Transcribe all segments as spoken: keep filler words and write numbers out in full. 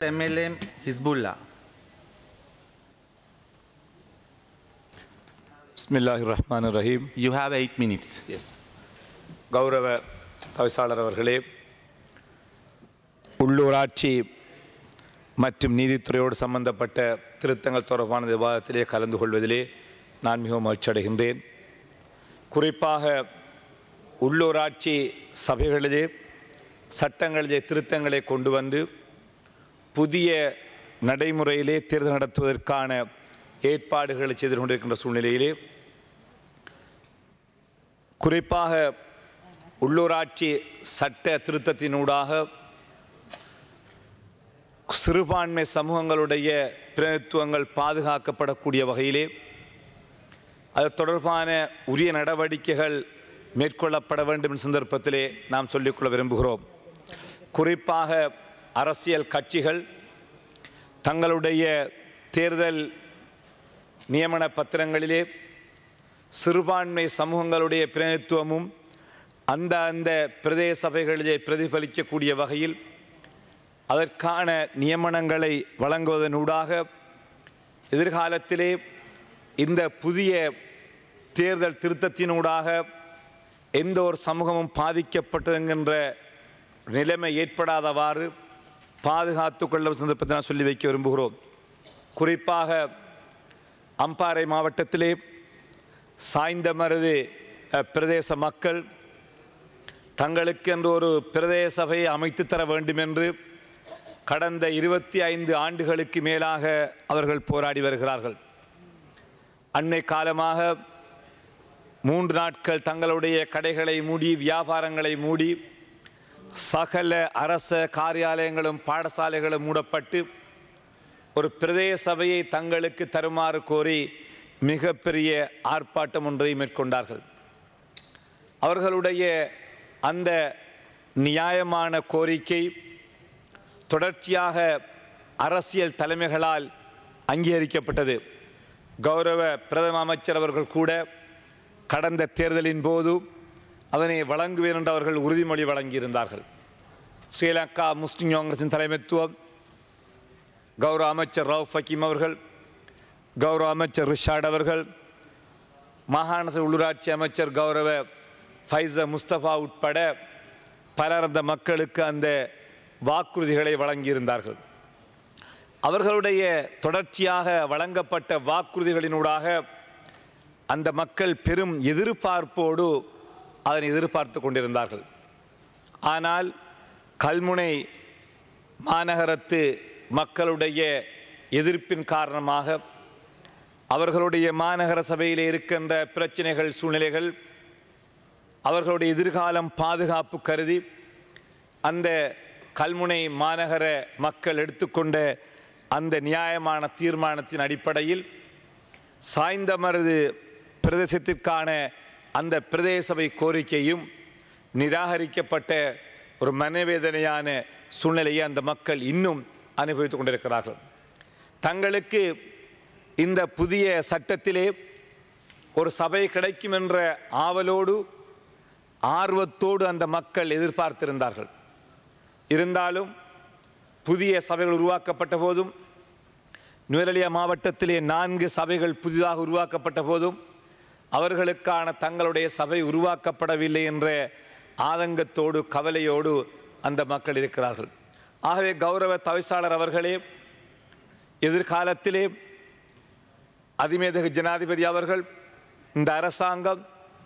M L M Hizbullah. Bismillahir Rahmanir Rahim. You have eight minutes. Yes. கௌரவ தவிசாளர் அவர்களே, உள்ளூராட்சி மற்றும் நீதித்துறையோடு சம்பந்தப்பட்ட திருத்தங்கள் தொடர்பான விவாதத்திலே கலந்து கொள்வதிலே நான் மிகவும் மகிழ்ச்சி அடைகின்றேன். குறிப்பாக உள்ளூராட்சி சபைகளிலே சட்டங்களிலே திருத்தங்களை கொண்டு வந்து புதிய நடைமுறையிலே தேர்தல் நடத்துவதற்கான ஏற்பாடுகளை செய்து கொண்டிருக்கின்ற சூழ்நிலையிலே குறிப்பாக உள்ளூராட்சி சட்ட திருத்தத்தினூடாக சிறுபான்மை சமூகங்களுடைய பிரதித்துவங்கள் பாதுகாக்கப்படக்கூடிய வகையிலே அது தொடர்பான உரிய நடவடிக்கைகள் மேற்கொள்ளப்பட வேண்டும் என்ற சந்தர்ப்பத்திலே நாம் சொல்லிக்கொள்ள விரும்புகிறோம். குறிப்பாக அரசியல் கட்சிகள் தங்களுடைய தேர்தல் நியமன பத்திரங்களிலே சிறுபான்மை சமூகங்களுடைய பிரதித்துவமும் அந்த அந்த பிரதேச சபைகளிலே பிரதிபலிக்கக்கூடிய வகையில் அதற்கான நியமனங்களை வழங்குவதனூடாக எதிர்காலத்திலே இந்த புதிய தேர்தல் திருத்தத்தினூடாக எந்த ஒரு சமூகமும் பாதிக்கப்பட்டதுங்கின்ற நிலைமை ஏற்படாதவாறு பாதுகாத்து கொள்ள சந்தர்ப்பத்தை நான் சொல்லி வைக்க விரும்புகிறோம். குறிப்பாக அம்பாறை மாவட்டத்திலே சாய்ந்தமருது பிரதேச மக்கள் தங்களுக்கு என்று ஒரு பிரதேச சபையை அமைத்து தர வேண்டும் என்று கடந்த இருபத்தி ஐந்து ஆண்டுகளுக்கு மேலாக அவர்கள் போராடி வருகிறார்கள். அன்னை காலமாக மூன்று நாட்கள் தங்களுடைய கடைகளை மூடி வியாபாரங்களை மூடி சகல அரச காரியாலயங்களும் பாடசாலைகளும் மூடப்பட்டு ஒரு பிரதேச சபையை தங்களுக்கு தருமாறு கோரி மிகப்பெரிய ஆர்ப்பாட்டம் ஒன்றை மேற்கொண்டார்கள். அவர்களுடைய அந்த நியாயமான கோரிக்கை தொடர்ச்சியாக அரசியல் தலைமைகளால் அங்கீகரிக்கப்பட்டது. கௌரவ பிரதம அமைச்சர் அவர்கள் கூட கடந்த தேர்தலின் போது அதனை வழங்குவேன் என்று அவர்கள் உறுதிமொழி வழங்கியிருந்தார்கள். ஸ்ரீலங்கா முஸ்லிம் காங்கிரசின் தலைமைத்துவம் கௌரவ அமைச்சர் ரவுஃப் ஹக்கீம் அவர்கள், கௌரவ அமைச்சர் ரிஷாட் அவர்கள், மாகாண உள்ளூராட்சி அமைச்சர் கௌரவ ஃபைச முஸ்தபா உட்பட பலர் அந்த மக்களுக்கு அந்த வாக்குறுதிகளை வழங்கியிருந்தார்கள். அவர்களுடைய தொடர்ச்சியாக வழங்கப்பட்ட வாக்குறுதிகளினூடாக அந்த மக்கள் பெரும் எதிர்பார்ப்போடு அதனை எதிர்பார்த்து கொண்டிருந்தார்கள். ஆனால் கல்முனை மாநகரத்து மக்களுடைய எதிர்ப்பின் காரணமாக அவர்களுடைய மாநகர சபையில் இருக்கின்ற பிரச்சனைகள் சூழ்நிலைகள் அவர்களுடைய எதிர்காலம் பாதுகாப்பு கருதி அந்த கல்முனை மாநகர மக்கள் எடுத்துக்கொண்ட அந்த நியாயமான தீர்மானத்தின் அடிப்படையில் சாய்ந்தமருது பிரதேசத்திற்கான அந்த பிரதேச சபை கோரிக்கையும் நிராகரிக்கப்பட்ட ஒரு மனவேதனையான சூழ்நிலையை அந்த மக்கள் இன்னும் அனுபவித்துக் கொண்டிருக்கிறார்கள். தங்களுக்கு இந்த புதிய சட்டத்திலே ஒரு சபை கிடைக்கும் என்ற ஆவலோடு ஆர்வத்தோடு அந்த மக்கள் எதிர்பார்த்திருந்தார்கள். இருந்தாலும் புதிய சபைகள் உருவாக்கப்பட்ட போதும் நுவரெலியா மாவட்டத்திலே நான்கு சபைகள் புதிதாக உருவாக்கப்பட்ட போதும் அவர்களுக்கான தங்களுடைய சபை உருவாக்கப்படவில்லை என்ற ஆதங்கத்தோடு கவலையோடு அந்த மக்கள் இருக்கிறார்கள். ஆகவே கௌரவ தவிசாளர் அவர்களே, எதிர்காலத்திலே அதிமேதகு ஜனாதிபதி அவர்கள் இந்த அரசாங்கம்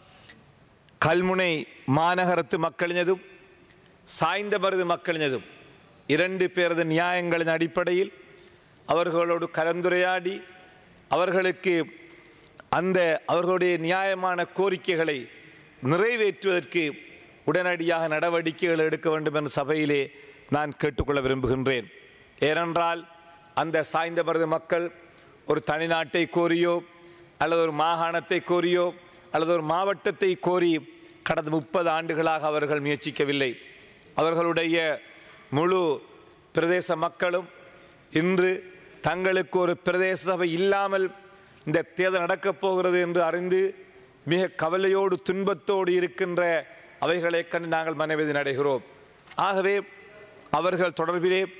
கல்முனை மாநகரத்து மக்களினதும் சாய்ந்தமருது மக்களினதும் இரண்டு பேரது நியாயங்களின் அடிப்படையில் அவர்களோடு கலந்துரையாடி அவர்களுக்கு அந்த அவர்களுடைய நியாயமான கோரிக்கைகளை நிறைவேற்றுவதற்கு உடனடியாக நடவடிக்கைகள் எடுக்க வேண்டும் என்ற சபையிலே நான் கேட்டுக்கொள்ள விரும்புகின்றேன். ஏனென்றால் அந்த சாய்ந்தமருது மக்கள் ஒரு தனிநாட்டை கோரியோ அல்லது ஒரு மாகாணத்தை கோரியோ அல்லது ஒரு மாவட்டத்தை கோரி கடந்த முப்பது ஆண்டுகளாக அவர்கள் முயற்சிக்கவில்லை. அவர்களுடைய முழு பிரதேச மக்களும் இன்று தங்களுக்கு ஒரு பிரதேச சபை இல்லாமல் இந்த தேர்தல் நடக்கப் போகிறது என்று அறிந்து மிக கவலையோடு துன்பத்தோடு இருக்கின்ற அவைகளை கண்டு நாங்கள் மனவேதனை அடைகிறோம். ஆகவே அவர்கள் தொடர்பிலே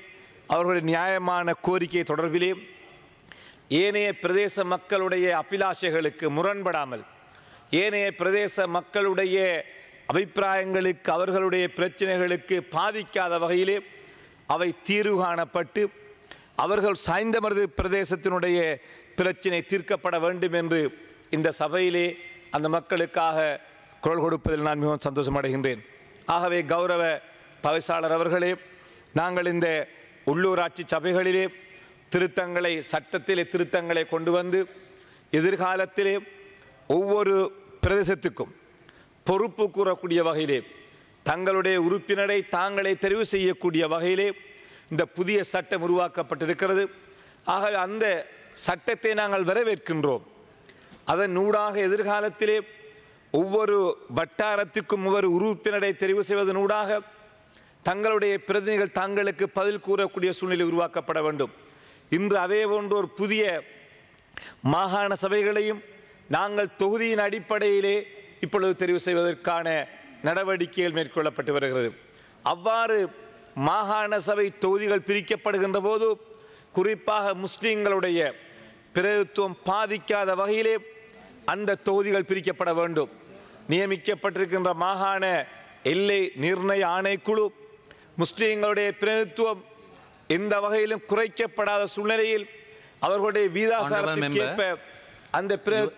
அவர்களுடைய நியாயமான கோரிக்கை தொடர்பிலே ஏனைய பிரதேச மக்களுடைய அபிலாஷைகளுக்கு முரண்படாமல் ஏனைய பிரதேச மக்களுடைய அபிப்பிராயங்களுக்கு அவர்களுடைய பிரச்சனைகளுக்கு பாதிக்காத வகையிலே அவை தீர்வு காணப்பட்டு அவர்கள் சாய்ந்தமருது பிரதேசத்தினுடைய பிரச்சினை தீர்க்கப்பட வேண்டும் என்று இந்த சபையிலே அந்த மக்களுக்காக குரல் கொடுப்பதில் நான் மிகவும் சந்தோஷம் அடைகின்றேன். ஆகவே கௌரவ தவிசாளர் அவர்களே, நாங்கள் இந்த உள்ளூராட்சி சபைகளிலே திருத்தங்களை சட்டத்திலே திருத்தங்களை கொண்டு வந்து எதிர்காலத்திலே ஒவ்வொரு பிரதேசத்துக்கும் பொறுப்பு கூறக்கூடிய வகையிலே தங்களுடைய உறுப்பினரை தாங்களே தெரிவு செய்யக்கூடிய வகையிலே இந்த புதிய சட்டம் உருவாக்கப்பட்டிருக்கிறது. ஆகவே அந்த சட்டத்தை நாங்கள் வரவேற்கின்றோம். அதன் ஊடாக எதிர்காலத்திலே ஒவ்வொரு வட்டாரத்துக்கும் ஒவ்வொரு உறுப்பினரை தெரிவு செய்வதனூடாக தங்களுடைய பிரதிநிதிகள் தங்களுக்கு பதில் கூறக்கூடிய சூழ்நிலை உருவாக்கப்பட வேண்டும். இன்று அதே போன்ற ஒரு புதிய மாகாண சபைகளையும் நாங்கள் தொகுதியின் அடிப்படையிலே இப்பொழுது தெரிவு செய்வதற்கான நடவடிக்கைகள் மேற்கொள்ளப்பட்டு வருகிறது. அவ்வாறு மாகாண சபை தொகுதிகள் பிரிக்கப்படுகின்ற போது குறிப்பாக முஸ்லிம்களுடைய பிரதித்துவம் பாதிக்காத வகையிலே அந்த தொகுதிகள் பிரிக்கப்பட வேண்டும். நியமிக்கப்பட்டிருக்கின்ற மாகாண எல்லை நிர்ணய ஆணைக்குழு முஸ்லிம்களுடைய பிரதித்துவம் எந்த வகையிலும் குறைக்கப்படாத சூழ்நிலையில் அவர்களுடைய வீதாசாரத்திற்கு ஏற்ப அந்த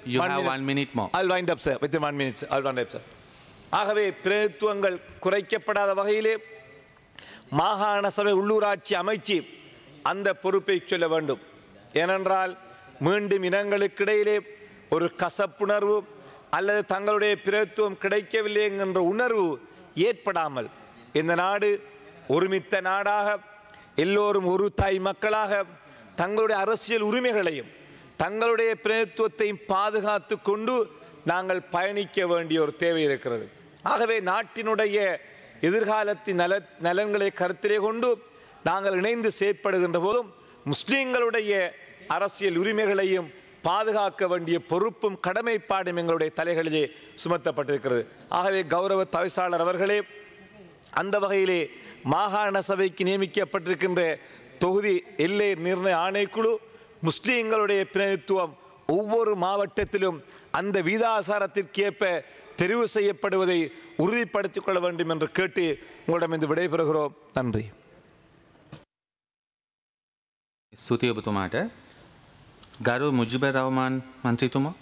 ஆகவே பிரதித்துவங்கள் குறைக்கப்படாத வகையிலே மாகாண சபை உள்ளூராட்சி அமைச்சு அந்த பொறுப்பை சொல்ல வேண்டும். ஏனென்றால் மீண்டும் இனங்களுக்கிடையிலே ஒரு கசப்புணர்வு அல்லது தங்களுடைய பிரதித்துவம் கிடைக்கவில்லை என்கின்ற உணர்வு ஏற்படாமல் இந்த நாடு ஒருமித்த நாடாக எல்லோரும் ஒரு தாய் மக்களாக தங்களுடைய அரசியல் உரிமைகளையும் தங்களுடைய பிரதித்துவத்தையும் பாதுகாத்து கொண்டு நாங்கள் பயணிக்க வேண்டிய ஒரு தேவை இருக்கிறது. ஆகவே நாட்டினுடைய எதிர்காலத்தின் நல நலன்களை கருத்திலே கொண்டு நாங்கள் இணைந்து செயற்படுகின்ற போதும் முஸ்லிம்களுடைய அரசியல் உரிமைகளையும் பாதுகாக்க வேண்டிய பொறுப்பும் கடமைப்பாடும் எங்களுடைய தலைகளிலே சுமத்தப்பட்டிருக்கிறது. ஆகவே கௌரவ தவிசாளர் அவர்களே, அந்த வகையிலே மாகாண சபைக்கு நியமிக்கப்பட்டிருக்கின்ற தொகுதி எல்லை நிர்ணய ஆணைக்குழு முஸ்லிம்களுடைய பிரதித்துவம் ஒவ்வொரு மாவட்டத்திலும் அந்த வீதாசாரத்திற்கேற்ப தெரிவு செய்யப்படுவதை உறுதிப்படுத்திக் கொள்ள வேண்டும் என்று கேட்டு உங்களிடம் இருந்து விடைபெறுகிறோம். நன்றி. ස්තුතියි ඔබතුමාට. ගරු මුජිබර් රහමාන් මන්ත්‍රීතුමා.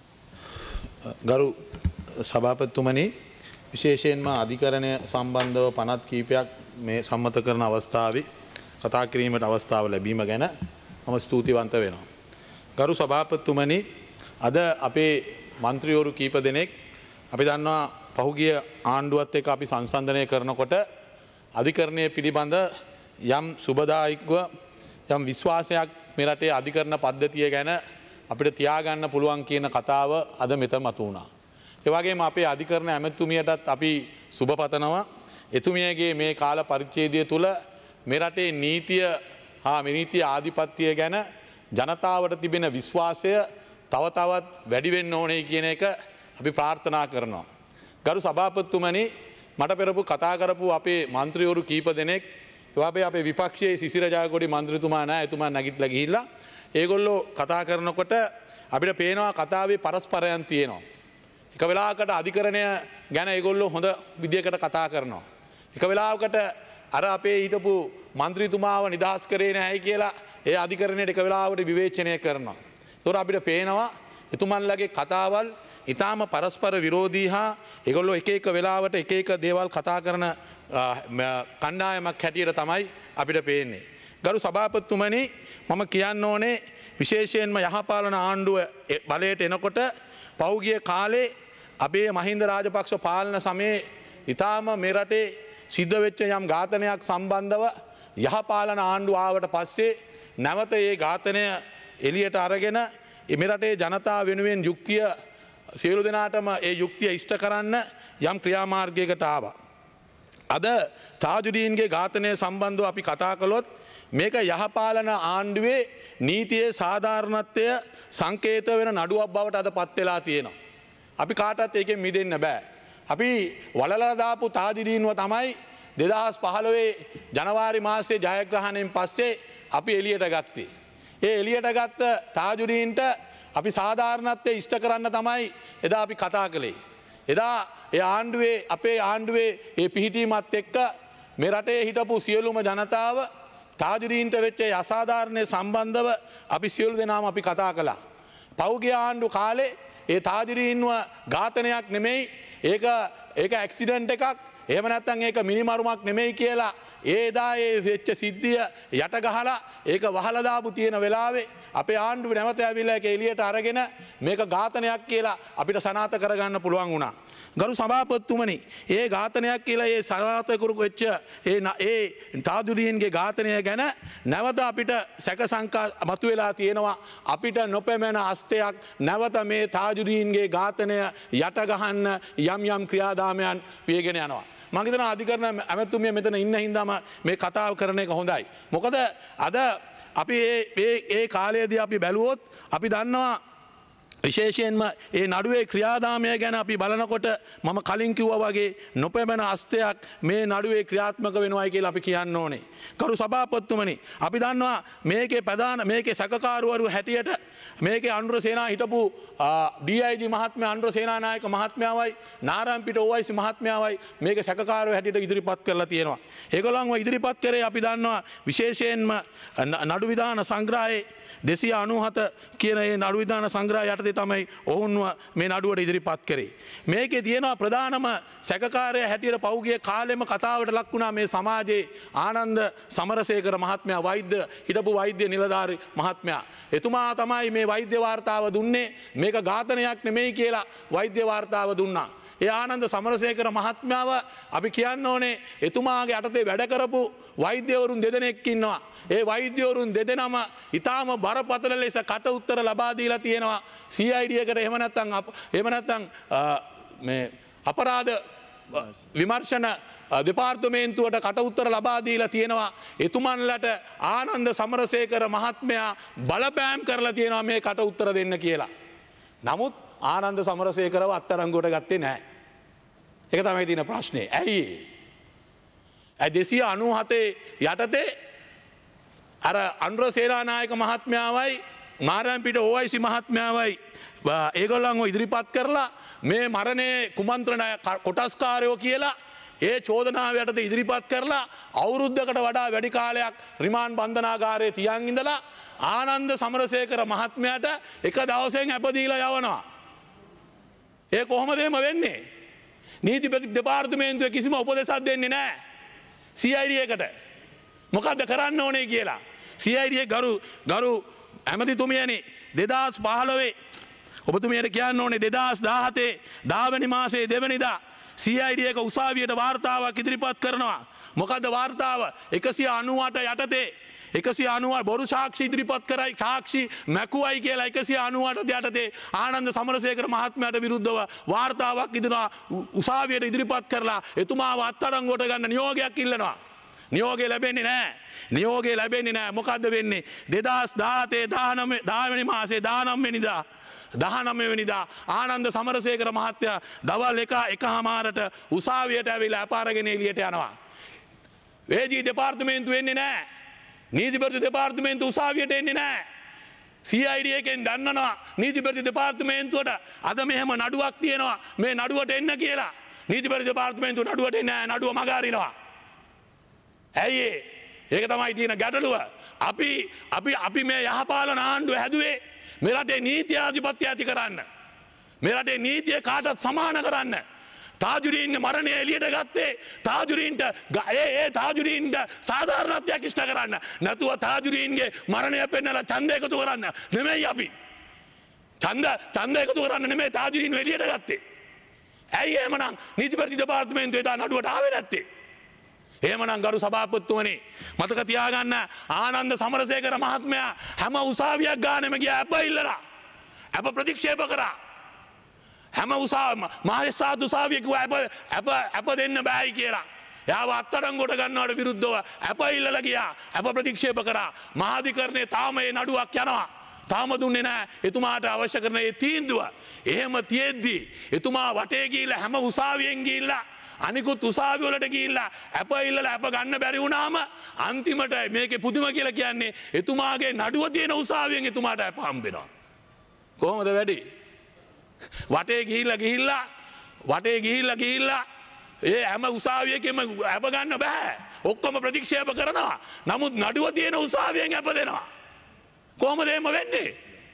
ගරු සභාපතිතුමනි, විශේෂයෙන්ම අධිකරණය සම්බන්ධව පනත් කීපයක් මේ සම්මත කරන අවස්ථාවේ කතා කිරීමට අවස්ථාව ලැබීම ගැන මම ස්තුතිවන්ත වෙනවා. ගරු සභාපතිතුමනි, අද අපේ මන්ත්‍රීවරු කීප දෙනෙක් අපි දන්නවා පහුගිය ආණ්ඩුවත් එක්ක අපි සංසන්දනය කරනකොට අධිකරණය පිළිබඳ යම් සුබදායකව යම් විශ්වාසයක් මේ රටේ අධිකරණ පද්ධතිය ගැන අපිට තියාගන්න පුළුවන් කියන කතාව අද මෙතන මතු වුණා. ඒ වගේම අපේ අධිකරණ ඇමතුමියටත් අපි සුබ පතනවා. එතුමියගේ මේ කාල පරිච්ඡේදය තුළ මේ රටේ නීතිය හා නීතිය ආධිපත්‍යය ගැන ජනතාවට තිබෙන විශ්වාසය තව තවත් වැඩි වෙන්න ඕනේ කියන එක අපි ප්‍රාර්ථනා කරනවා. ගරු සභාපතිතුමනි, මට පෙරපු කතා කරපු අපේ මන්ත්‍රීවරු කීප දෙනෙක් අපේ අපේ විපක්ෂයේ සිසිර ජයකොඩි මන්ත්‍රීතුමා නෑ, එතුමා නැගිටලා ගිහිල්ලා ඒගොල්ලෝ කතා කරනකොට අපිට පේනවා කතාවේ පරස්පරයන් තියෙනවා. එක වෙලාවකට අධිකරණය ගැන ඒගොල්ලෝ හොඳ විදියකට කතා කරනවා. එක වෙලාවකට අර අපේ හිටපු මන්ත්‍රීතුමාව නිදහස් කරේ නැහැ කියලා ඒ අධිකරණයට එක වෙලාවකට විවේචනය කරනවා. ඒතකොට අපිට පේනවා එතුමන්ලගේ කතාවල් ඊටාම පරස්පර විරෝධී හා ඒගොල්ලෝ එක එක වෙලාවට එක එක දේවල් කතා කරන කණ්ඩායමක් හැටියට තමයි අපිට පේන්නේ. ගරු සභාපතිතුමනි, මම කියන්න ඕනේ විශේෂයෙන්ම යහපාලන ආණ්ඩුව බලයට එනකොට පෞගිය කාලේ අපේ මහින්ද රාජපක්ෂ පාලන සමයේ ඊටාම මේ රටේ සිද්ධ වෙච්ච යම් ඝාතනයක් සම්බන්ධව යහපාලන ආණ්ඩුව ආවට පස්සේ නැවත ඒ ඝාතනය එළියට අරගෙන මේ රටේ ජනතාව වෙනුවෙන් යුක්තිය සියලු දෙනාටම ඒ යුක්තිය ඉෂ්ට කරන්න යම් ක්‍රියාමාර්ගයකට ආවා. අද තාජුදීන්ගේ ඝාතනය සම්බන්ධව අපි කතා කළොත් මේක යහපාලන ආණ්ඩුවේ නීතියේ සාධාරණත්වය සංකේත වෙන නඩුවක් බවට අද පත් වෙලා තියෙනවා. අපි කාටවත් ඒකෙන් මිදෙන්න බෑ. අපි වලලා දාපු තාජුදීන්ව තමයි දෙදහස් පහළොවේ ජනවාරි මාසයේ ජයග්‍රහණයෙන් පස්සේ අපි එළියට ගත්තේ. ඒ එළියට ගත්ත තාජුදීන්ට අපි සාධාරණත්වය ඉෂ්ට කරන්න තමයි එදා අපි කතා කළේ. එදා ඒ ආණ්ඩුවේ අපේ ආණ්ඩුවේ ඒ පිහිටීමත් එක්ක මේ රටේ හිටපු සියලුම ජනතාව තාජුදීන්ට වෙච්ච අසාධාරණය සම්බන්ධව අපි සියලු දෙනාම අපි කතා කළා. පෞගිය ආණ්ඩු කාලේ ඒ තාජුදීන්ව ඝාතනයක් නෙමෙයි ඒක ඒක ඇක්සිඩන්ට් එකක් එහෙම නැත්නම් ඒක මිනිමරුමක් නෙමෙයි කියලා ඒ එදා ඒ වෙච්ච සිද්ධිය යට ගහලා ඒක වහලා දාපු තියෙන වෙලාවේ අපේ ආණ්ඩුව නැවත ඇවිල්ලා ඒක එළියට අරගෙන මේක ඝාතනයක් කියලා අපිට සනාථ කරගන්න පුළුවන් වුණා. ගරු සභාපතිතුමනි, ඒ ඝාතනයක් කියලා ඒ සනාථ කරු වෙච්ච ඒ ඒ තාජුදීන්ගේ ඝාතනය ගැන නැවත අපිට සැක සංකා මතුවලා තියෙනවා. අපිට නොපෙමෙන අස්තයක් නැවත මේ තාජුදීන්ගේ ඝාතනය යට ගහන්න යම් යම් ක්‍රියාදාමයන් පියගෙන යනවා. මම හිතනවා අධිකරණ ඇමතුමිය මෙතන ඉන්න හින්දාම මේ කතාව කරන එක හොඳයි. මොකද අද අපි ඒ ඒ කාලයේදී අපි බැලුවොත් අපි දන්නවා විශේෂයෙන්ම ඒ නඩුවේ ක්‍රියාදාමය ගැන අපි බලනකොට මම කලින් කිව්වා වගේ නොපෙමෙන අස්තයක් මේ නඩුවේ ක්‍රියාත්මක වෙනවයි කියලා අපි කියන්න ඕනේ. කරු සභාපතිතුමනි, අපි දන්නවා මේකේ ප්‍රධාන මේකේ සැකකාරවරු හැටියට මේකේ අනුර සේනා හිටපු ඩී අයි ජී මහත්මයා අනුර සේනානායක මහත්මයාවයි නාරාම්පිට ඕ අයි සී මහත්මයාවයි මේකේ සැකකාරව හැටියට ඉදිරිපත් කරලා තියෙනවා. ඒගොල්ලන්ව ඉදිරිපත් කරේ අපි දන්නවා විශේෂයෙන්ම නඩු විධාන සංග්‍රහයේ දෙසිය අනූහත කියන ඒ නඩු විධාන සංග්‍රහය යටතේ තමයි ඔවුන්ව මේ නඩුවට ඉදිරිපත් කරේ. මේකේ තියෙනවා ප්‍රධානම සැකකාරය හැටියට පෞගිය කාලෙම කතාවට ලක් වුණා මේ සමාජයේ ආනන්ද සමරසේකර මහත්මයා, වෛද්‍ය හිටපු වෛද්‍ය නිලධාරි මහත්මයා. එතුමා තමයි මේ වෛද්‍ය වාර්තාව දුන්නේ. මේක ඝාතනයක් නෙමෙයි කියලා වෛද්‍ය වාර්තාව දුන්නා. ඒ ආනන්ද සමරසේකර මහත්මයාව අපි කියන්න ඕනේ එතුමාගේ යටතේ වැඩ කරපු වෛද්‍යවරුන් දෙදෙනෙක් ඉන්නවා. ඒ වෛද්‍යවරුන් දෙදෙනාම ඊටාම බරපතල ලෙස කට උත්තර ලබා දීලා තියෙනවා සී අයි ඩී එකට. එහෙම නැත්නම් එහෙම නැත්නම් මේ අපරාධ විමර්ශන දෙපාර්තමේන්තුවට කට උත්තර ලබා දීලා තියෙනවා. එතුමන්ලට ආනන්ද සමරසේකර මහත්මයා බලපෑම් කරලා තියෙනවා මේ කට උත්තර දෙන්න කියලා. නමුත් ආනන්ද සමරසේකරව අත්අඩංගුවට ගත්තේ නැහැ. ඒක තමයි තියෙන ප්‍රශ්නේ. ඇයි? ඒ දෙසිය අනූහතේ යටතේ අර අනුර සේනානායක මහත්මයාවයි නාරායන්පිට ඕ අයි සී මහත්මයාවයි ඒගොල්ලන්ව ඉදිරිපත් කරලා මේ මරණයේ කුමන්ත්‍රණ කොටස්කාරයෝ කියලා ඒ චෝදනාව යටතේ ඉදිරිපත් කරලා අවුරුද්දකට වඩා වැඩි කාලයක් රිමාන්ඩ් බන්ධනාගාරයේ තියන් ඉඳලා ආනන්ද සමරසේකර මහත්මයාට එක දවසෙන් අපදීලා යවනවා. ඒ කොහොමද එහෙම වෙන්නේ? නීති දෙපාර්තමේන්තුවේ කිසිම උපදෙසක් දෙන්නේ නැහැ සී අයි ඩී එකට. මොකද්ද කරන්න ඕනේ කියලා. සී අයි ඩී ගරු ගරු ඇමතිතුමියනි දෙදහස් පහළොවේ ඔබතුමියට කියන්න ඕනේ දෙදහස් දාහතේ දහ වෙනි මාසයේ දෙවනිදා සී අයි ඩී එක උසාවියට වාර්තාවක් ඉදිරිපත් කරනවා. මොකද්ද වාර්තාව? එකසිය අනූ අට යටතේ එකසිය අනූ බොරු සාක්ෂි ඉදිරිපත් කරයි සාක්ෂි මැකුවයි කියලා එකසිය අනූ අට යටතේ ආනන්ද සමරසේකර මහත්මයාට විරුද්ධව වාර්තාවක් ඉදනවා උසාවියට ඉදිරිපත් කරලා එතුමාව අත්අඩංගුවට ගන්න නියෝගයක් ඉල්ලනවා. නියෝගය ලැබෙන්නේ නැහැ. නියෝගය ලැබෙන්නේ නැහැ. මොකද්ද වෙන්නේ? දෙදහස් දාහතේ දහ වෙනි මාසේ දානම වෙනිදා දහනම වෙනිදා ආනන්ද සමරසේකර මහත්තයා දවල් එක එකහමාරට උසාවියට ඇවිල්ලා අපාරගෙන එළියට යනවා. වේජී දෙපාර්තමේන්තුව එන්නේ නැහැ. නීතිපති දෙපාර්තමේන්තුව උසාවියට එන්නේ නැහැ. සී අයි ඩී එකෙන් දන්නවා නීතිපති දෙපාර්තමේන්තුවට අද මෙහෙම නඩුවක් තියෙනවා මේ නඩුවට එන්න කියලා. නීතිපති දෙපාර්තමේන්තුව නඩුවට එන්නේ නැහැ. නඩුව මගහරිනවා. ඇයි ඒ? ඒක තමයි තියෙන ගැටලුව. අපි අපි අපි මේ යහපාලන ආණ්ඩුව හැදුවේ මේ රටේ නීති ආධිපත්‍ය ඇති කරන්න. මේ රටේ නීතිය කාටත් සමාන කරන්න. තාජුදීන්ගේ මරණය එළියට ගත්තේ තාජුදීන්ට ඒ ඒ තාජුදීන්ට සාධාරණත්වයක් ඉෂ්ට කරන්න. නැතුව තාජුදීන්ගේ මරණය පෙන්නලා ඡන්ද එකතු කරන්න නෙමෙයි අපි. ඡන්ද ඡන්ද එකතු කරන්න නෙමෙයි තාජුදීන් එළියට ගත්තේ. ඇයි එහෙමනම් නීතිපති දෙපාර්තමේන්තුවේ දා නඩුවට ආවේ නැත්තේ? එහෙමනම් ගරු සභාපතිතුමනි මතක තියාගන්න ආනන්ද සමරසේකර මහත්මයා හැම උසාවියක් ගානෙම ගියා අප ඉල්ලලා අප ප්‍රතික්ෂේප කරා. හැම උසාව මහේස්ත්‍රාත් උසාවිය කිව්වා අප අප අප දෙන්න බෑයි කියලා. එයාව අත්අඩංගුවට ගන්නවට විරුද්ධව අප ඉල්ලලා ගියා. අප ප්‍රතික්ෂේප කරා. මහාධිකරණේ තාම මේ නඩුවක් යනවා. තාම දුන්නේ නැහැ එතුමාට අවශ්‍ය කරන ඒ තීන්දුව. එහෙම තියෙද්දි එතුමා වටේ ගිහිල්ලා හැම උසාවියෙන් ගිහිල්ලා අනිකුත් උසාවි වලට ගිහිල්ලා අප ඉල්ලලා අප ගන්න බැරි වුණාම අන්තිමට මේකේ පුදුම කියලා කියන්නේ එතුමාගේ නඩුව තියෙන උසාවියෙන් එතුමාට අප හම්බෙනවා. කොහොමද වැඩි? වටේ ගිහිල්ලා ගිහිල්ලා වටේ ගිහිල්ලා ගිහිල්ලා ඒ හැම උසාවියකම අප ගන්න බෑ. ඔක්කොම ප්‍රතික්ෂේප කරනවා. නමුත් නඩුව තියෙන උසාවියෙන් අප දෙනවා. කොහොමද එහෙම වෙන්නේ?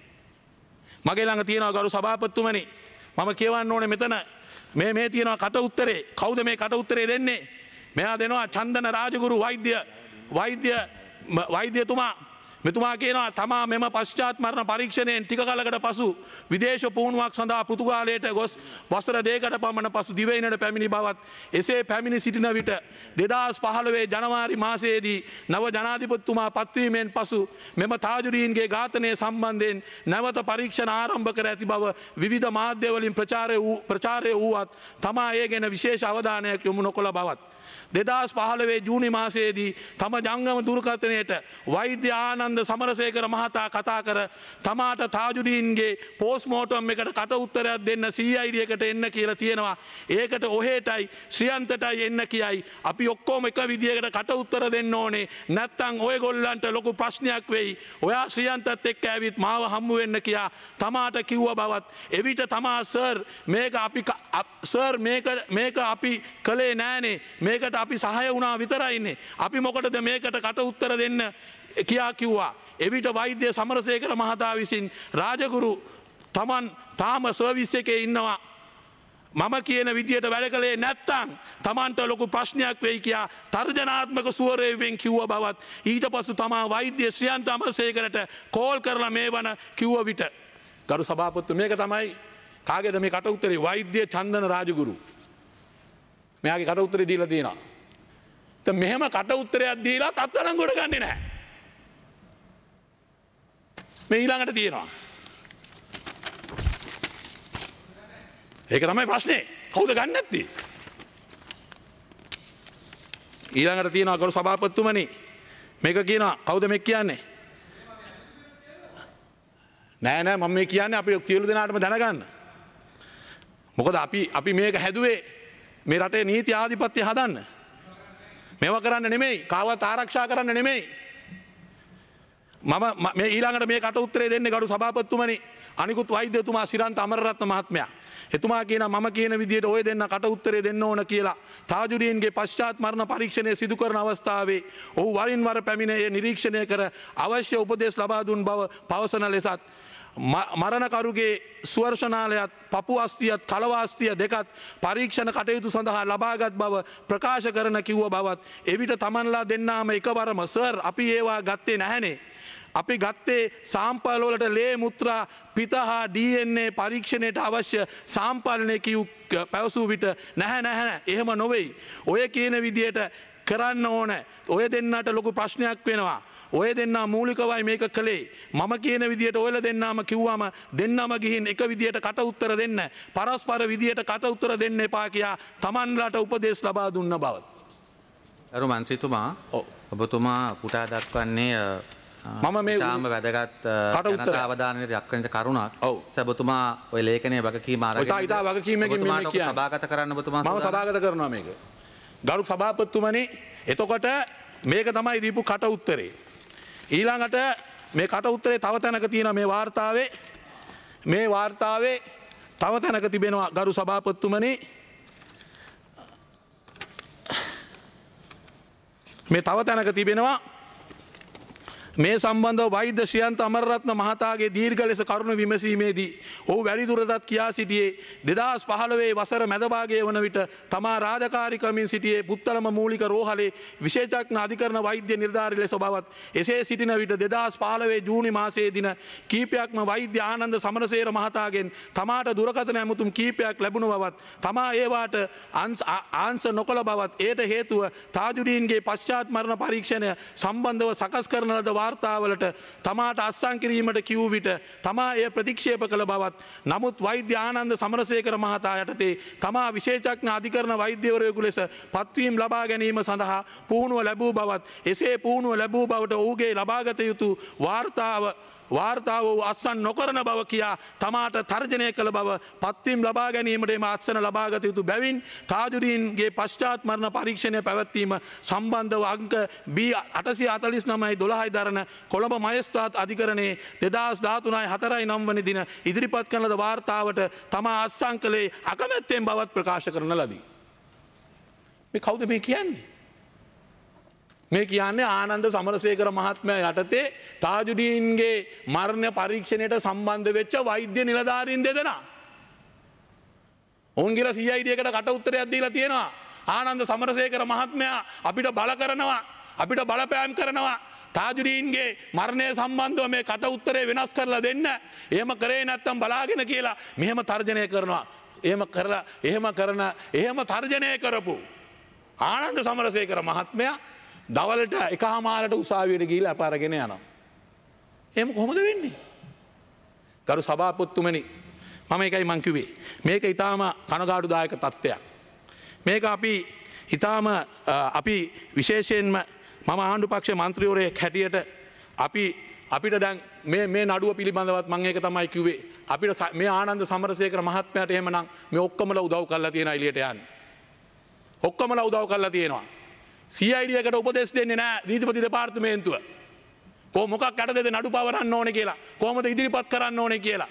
මගේ ළඟ තියෙනවා ගරු සභාපතිතුමනි මම කියවන්න ඕනේ මෙතන මේ මේ තියෙනවා කට උත්තරේ. කවුද මේ කට උත්තරේ දෙන්නේ? මෙයා දෙනවා චන්දන රාජගුරු වෛද්‍ය වෛද්‍ය වෛද්‍යතුමා. මෙතුමා කියනවා තමා මෙම පශ්චාත් මරණ පරීක්ෂණයෙන් ටික කලකට පසු විදේශ පුහුණුවක් සඳහා පෘතුගාලයට ගොස් වසර දෙකකට පමණ පසු දිවයිනට පැමිණි බවත් එසේ පැමිණි සිටින විට දෙදහස් පහළොවේ ජනවාරි මාසයේදී නව ජනාධිපතිතුමා පත්වීමෙන් පසු මෙම තාජුරීන්ගේ ඝාතනය සම්බන්ධයෙන් නැවත පරීක්ෂණ ආරම්භ කර ඇති බව විවිධ මාධ්‍යවලින් ප්‍රචාරය වූ ප්‍රචාරය වූවත් තමා ඒ ගැන විශේෂ අවධානයක් යොමු නොකළ බවත් දෙදහස් පහළොවේ ජූනි මාසයේදී තම ජංගම දුරකථනයට වෛද්‍ය ආනන්ද සමරසේකර මහතා කතා කර තමාට තාජුදීන්ගේ පෝස්ට්මෝර්ටම් එකට කට උත්තරයක් දෙන්න සී අයි ඩි එකට එන්න කියලා තියෙනවා. ඒකට ඔහෙටයි ශ්‍රියන්තටයි එන්න කියයි. අපි ඔක්කොම එක විදියකට කට උත්තර දෙන්න ඕනේ. නැත්තම් ඔයගොල්ලන්ට ලොකු ප්‍රශ්නයක් වෙයි. ඔයා ශ්‍රියන්තත් එක්ක ඇවිත් මාව හම්බ වෙන්න කියා තමාට කිව්ව බවත් එවිට තමා සර් මේක අපි සර් මේක මේක අපි කළේ නෑනේ. මේකට අපි සහය වුණා විතරයින්නේ. අපි මොකටද මේකට කට උත්තර දෙන්න කියා කිව්වා. එවිට වෛද්‍ය සමරසේකර මහතා විසින් රාජගුරු තමන් තාම සර්විස් එකේ ඉන්නවා. මම කියන විදියට වැඩ කළේ නැත්තම් තමන්ට ලොකු ප්‍රශ්නයක් වෙයි කියා තර්ජනාත්මක ස්වරයෙන් කිව්ව බවත් ඊට පසු තමා වෛද්‍ය ශ්‍රියන්ත අමරසේකරට කෝල් කරලා මේ වන කිව්ව විට ගරු සභාපතිතුමා මේක තමයි කාගේද මේ කට උත්තරේ වෛද්‍ය චන්දන රාජගුරු මෙයාගේ කට උත්තරේ දීලා තියෙනවා. දැන් මෙහෙම කට උත්තරයක් දීලා තත්තරංගොඩ ගන්නේ නැහැ. මේ ඊළඟට තියෙනවා. ඒක තමයි ප්‍රශ්නේ. කවුද ගන්නේ නැත්තේ? ඊළඟට තියෙනවා ගරු සභාපතිතුමනි. මේක කියනවා කවුද මේක කියන්නේ? නෑ නෑ මම මේ කියන්නේ අපි සියලු දෙනාටම දැනගන්න. මොකද අපි අපි මේක හැදුවේ මේ රටේ නීති ආධිපත්‍ය හදන්න. මේවා කරන්න නෙමෙයි. කාවත් ආරක්ෂා කරන්න නෙමෙයි. මම මේ ඊළඟට මේ කට උත්තරේ දෙන්නේ ගරු සභාපතිතුමනි අනිකුත් වෛද්‍යතුමා ශිරන්ත අමරරත්න මහත්මයා. එතුමා කියනවා මම කියන විදියට ඔය දෙන්න කට උත්තරේ දෙන්න ඕන කියලා. තාජුදීන්ගේ පශ්චාත් මරණ පරීක්ෂණය සිදු කරන අවස්ථාවේ ඔහු වරින් වර පැමිණ ඒ නිරීක්ෂණය කර අවශ්‍ය උපදෙස් ලබා දුන් බව පවසන ලෙසත් මරණකරුගේ ස්වර්ශනාලයත් පපු අස්තියත් කලවාස්තිය දෙකත් පරීක්ෂණ කටයුතු සඳහා ලබාගත් බව ප්‍රකාශ කරන කිව්ව බවත් එවිට තමන්ලා දෙන්නාම එකවරම සර් අපි ඒවා ගත්තේ නැහැනේ. අපි ගත්තේ සාම්පල් වලට ලේ මුත්‍රා පිත හා ඩී එන් ඒ පරීක්ෂණයට අවශ්‍ය සාම්පල්නේ කිව් පැවසූ විට නැහැ නැහැ එහෙම නොවේයි. ඔය කියන විදියට කරන්න ඕන. ඔය දෙන්නට ලොකු ප්‍රශ්නයක් වෙනවා. ඔය දෙන්නා මූලිකවයි මේක කළේ. මම කියන විදියට ඔයලා දෙන්නාම කිව්වම දෙන්නම ගිහින් එක විදියට කට උත්තර දෙන්න. පරස්පර විදියට කට උත්තර දෙන්න එපා කියා තමන්ලාට උපදෙස් ලබා දුන්න බව. අරු මන්ත්‍රීතුමා ඔබතුමා පුටා දක්වන්නේ මම මේ තාම වැදගත් ජනතා අවධානයට යක්කන කරුණක්. ඔව්. සබතුමා ඔය ලේඛනයේ වගකීම අරගෙන ඔය ඊට වගකීමකින් මේ කියන්නේ. සභාගත කරන්න ඔබතුමා මම සභාගත කරනවා මේක. ගරු සභාපතිතුමනි එතකොට මේක තමයි දීපු කට උත්තරේ. ඊළඟට මේ කට උත්තරේ තව තැනක තියෙනවා මේ වාර්තාවේ මේ වාර්තාවේ තව තැනක තිබෙනවා ගරු සභාපතිතුමනි මේ තව තැනක තිබෙනවා මේ සම්බන්ධව වෛද්‍ය ශ්‍රියන්ත අමරරත්න මහතාගේ දීර්ඝ ලෙස කරුණ විමසීමේදී ඔහු වැඩිදුරටත් කියා සිටියේ දෙදහස් පහළොවේ වසර මැදභාගයේ වන විට තමා රාජකාරී ක්‍රමින් සිටියේ පුත්තලම මූලික රෝහලේ විශේෂඥ අධිකරණ වෛද්‍ය නිලධාරී ලෙස බවත් එසේ සිටින විට දෙදහස් පහළොවේ ජූනි මාසයේ දින කීපයක්ම වෛද්‍ය ආනන්ද සමරසේර මහතාගෙන් තමාට දුරකථන ඇමතුම් කීපයක් ලැබුණ බවත් තමා ඒවාට ආන්සර් නොකළ බවත් එයට හේතුව තාජුදීන්ගේ පශ්චාත් මරණ පරීක්ෂණය සම්බන්ධව සකස් කරන ලද වාර්තාවලට තමාට අත්සන් කිරීමට කිව් විට තමා එය ප්‍රතික්ෂේප කළ බවත් නමුත් වෛද්‍ය ආනන්ද සමරසේකර මහතා යටතේ තමා විශේෂඥ අධිකරණ වෛද්‍යවරයෙකු ලෙස පත්වීම් ලබා ගැනීම සඳහා පුහුණුව ලැබූ බවත් එසේ පුහුණුව ලැබූ බවට ඔහුගේ ලබාගත යුතු වාර්තාව වාර්තාව වූ අත්සන් නොකරන බව කියා තමාට තර්ජනය කළ බව පත්වීම් ලබා ගැනීමට එම අත්සන ලබාගත යුතු බැවින් තාජුදීන්ගේ පශ්චාත් මරණ පරීක්ෂණය පැවැත්වීම සම්බන්ධව අංක බී අටසිය හතළිස් නවයි දොළහයි දරන කොළඹ මහේස්ත්‍රාත් අධිකරණයේ දෙදහස් දහතුනයි හතරයි නම් වන දින ඉදිරිපත් කරන ලද වාර්තාවට තමා අත්සන් කළේ අකමැත්තෙන් බවත් ප්‍රකාශ කරන ලදී. මේ කවුද මේ කියන්නේ? මේ කියන්නේ ආනන්ද සමරසේකර මහත්මයා යටතේ තාජුදීන්ගේ මරණ පරීක්ෂණයට සම්බන්ධ වෙච්ච වෛද්‍ය නිලධාරීන් දෙදෙනා. ඔවුන් කියලා සී අයි ඩී එකට කට උත්තරයක් දීලා තියෙනවා. ආනන්ද සමරසේකර මහත්මයා අපිට බල කරනවා, අපිට බලපෑම් කරනවා. තාජුදීන්ගේ මරණය සම්බන්ධව මේ කට උත්තරේ වෙනස් කරලා දෙන්න. එහෙම කරේ නැත්තම් බලාගෙන කියලා මෙහෙම තර්ජනය කරනවා. එහෙම කරලා එහෙම කරන එහෙම තර්ජනය කරපු ආනන්ද සමරසේකර මහත්මයා දවල්ට එකහමාරට උසාවියට ගිහිල්ලා අප අරගෙන යනවා. එහෙම කොහොමද වෙන්නේ? ගරු සභාපතිතුමනි, මම ඒකයි මං කිව්වේ. මේක ඊටාම කනගාටුදායක තත්ත්වයක්. මේක අපි ඊටාම අපි විශේෂයෙන්ම මම ආණ්ඩු පක්ෂයේ මන්ත්‍රීවරයෙක් හැටියට අපි අපිට දැන් මේ මේ නඩුව පිළිබඳවත් මම ඒක තමයි කිව්වේ. අපිට මේ ආනන්ද සමරසේකර මහත්මයාට එහෙමනම් මේ ඔක්කොමලා උදව් කරලා තියෙනවා එළියට යන්න. ඔක්කොමලා උදව් කරලා තියෙනවා. සී අයි ඩී එකට උපදෙස් දෙන්නේ නැහැ නීතිපති දෙපාර්තමේන්තුව. කො මොකක් යටතේද නඩු පවරන්න ඕනේ කියලා, කොහොමද ඉදිරිපත් කරන්න ඕනේ කියලා.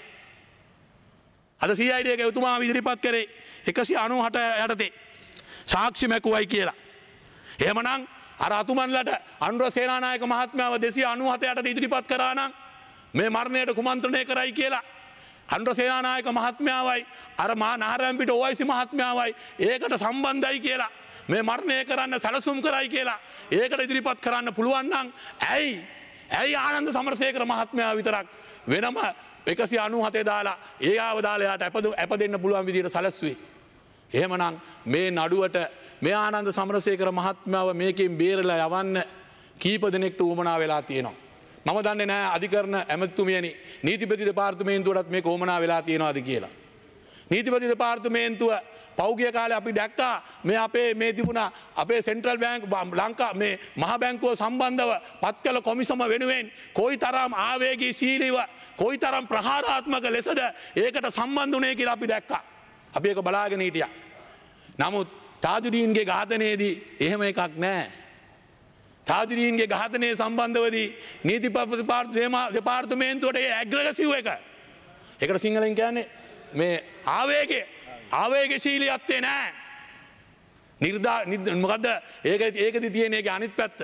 අද සී අයි ඩී එක එතුමා ඉදිරිපත් කරේ එකසිය අනූහට යටතේ සාක්ෂි මැකුවයි කියලා. එහෙමනම් අර අතුමන්ලට අනුර සේනානායක මහත්මයාව දෙසිය අනූහත යටතේ ඉදිරිපත් කරා නම් මේ මරණයට කුමන්ත්‍රණය කරයි කියලා අනුර සේනානායක මහත්මයාවයි අර මහා නාරායන්පිට ඕඅයිසි මහත්මයාවයි ඒකට සම්බන්ධයි කියලා මේ මරණය කරන්න සැලසුම් කරයි කියලා ඒකට ඉදිරිපත් කරන්න පුළුවන් නම් ඇයි ඇයි ආනන්ද සමරසේකර මහත්මයා විතරක් වෙනම එකසිය අනූහතේ දාලා ඒ ආව දාලා යාට අප දෙන්න පුළුවන් විදිහට සැලසුවේ? එහෙමනම් මේ නඩුවට මේ ආනන්ද සමරසේකර මහත්මයාව මේකෙන් බේරලා යවන්න කීප දෙනෙක්ට උවමනා වෙලා තියෙනවා. මම දන්නේ නැහැ අධිකරණ ඇමතුමියනි නීතිපති දෙපාර්තමේන්තුවටත් මේක උවමනා වෙලා තියෙනවද කියලා. නීතිපති දෙපාර්තමේන්තුව පෞගිය කාලේ අපි දැක්කා මේ අපේ මේ තිබුණා අපේ සෙන්ට්‍රල් බැංක් ලංකා මේ මහ බැංකුව සම්බන්ධව පත් කළ කොමිසම වෙනුවෙන් කොයිතරම් ආවේගීශීලීව කොයිතරම් ප්‍රහාරාත්මක ලෙසද ඒකට සම්බන්ධ වුණේ කියලා අපි දැක්කා. අපි ඒක බලාගෙන හිටියා. නමුත් තාජුදීන්ගේ ඝාතනයේදී එහෙම එකක් නැහැ. තාජුදීන්ගේ ඝාතනයේ සම්බන්ධවදී නීතිපති දෙපාර්තමේන්තුවට ඒ ඇග්‍රෙසිව් එක. ඒකට සිංහලෙන් කියන්නේ මේ ආවේගය ආවේගශීලීත්වය නැහැ. නිර්දා මොකද්ද? ඒක ඒකදී තියෙන එකේ අනිත් පැත්ත.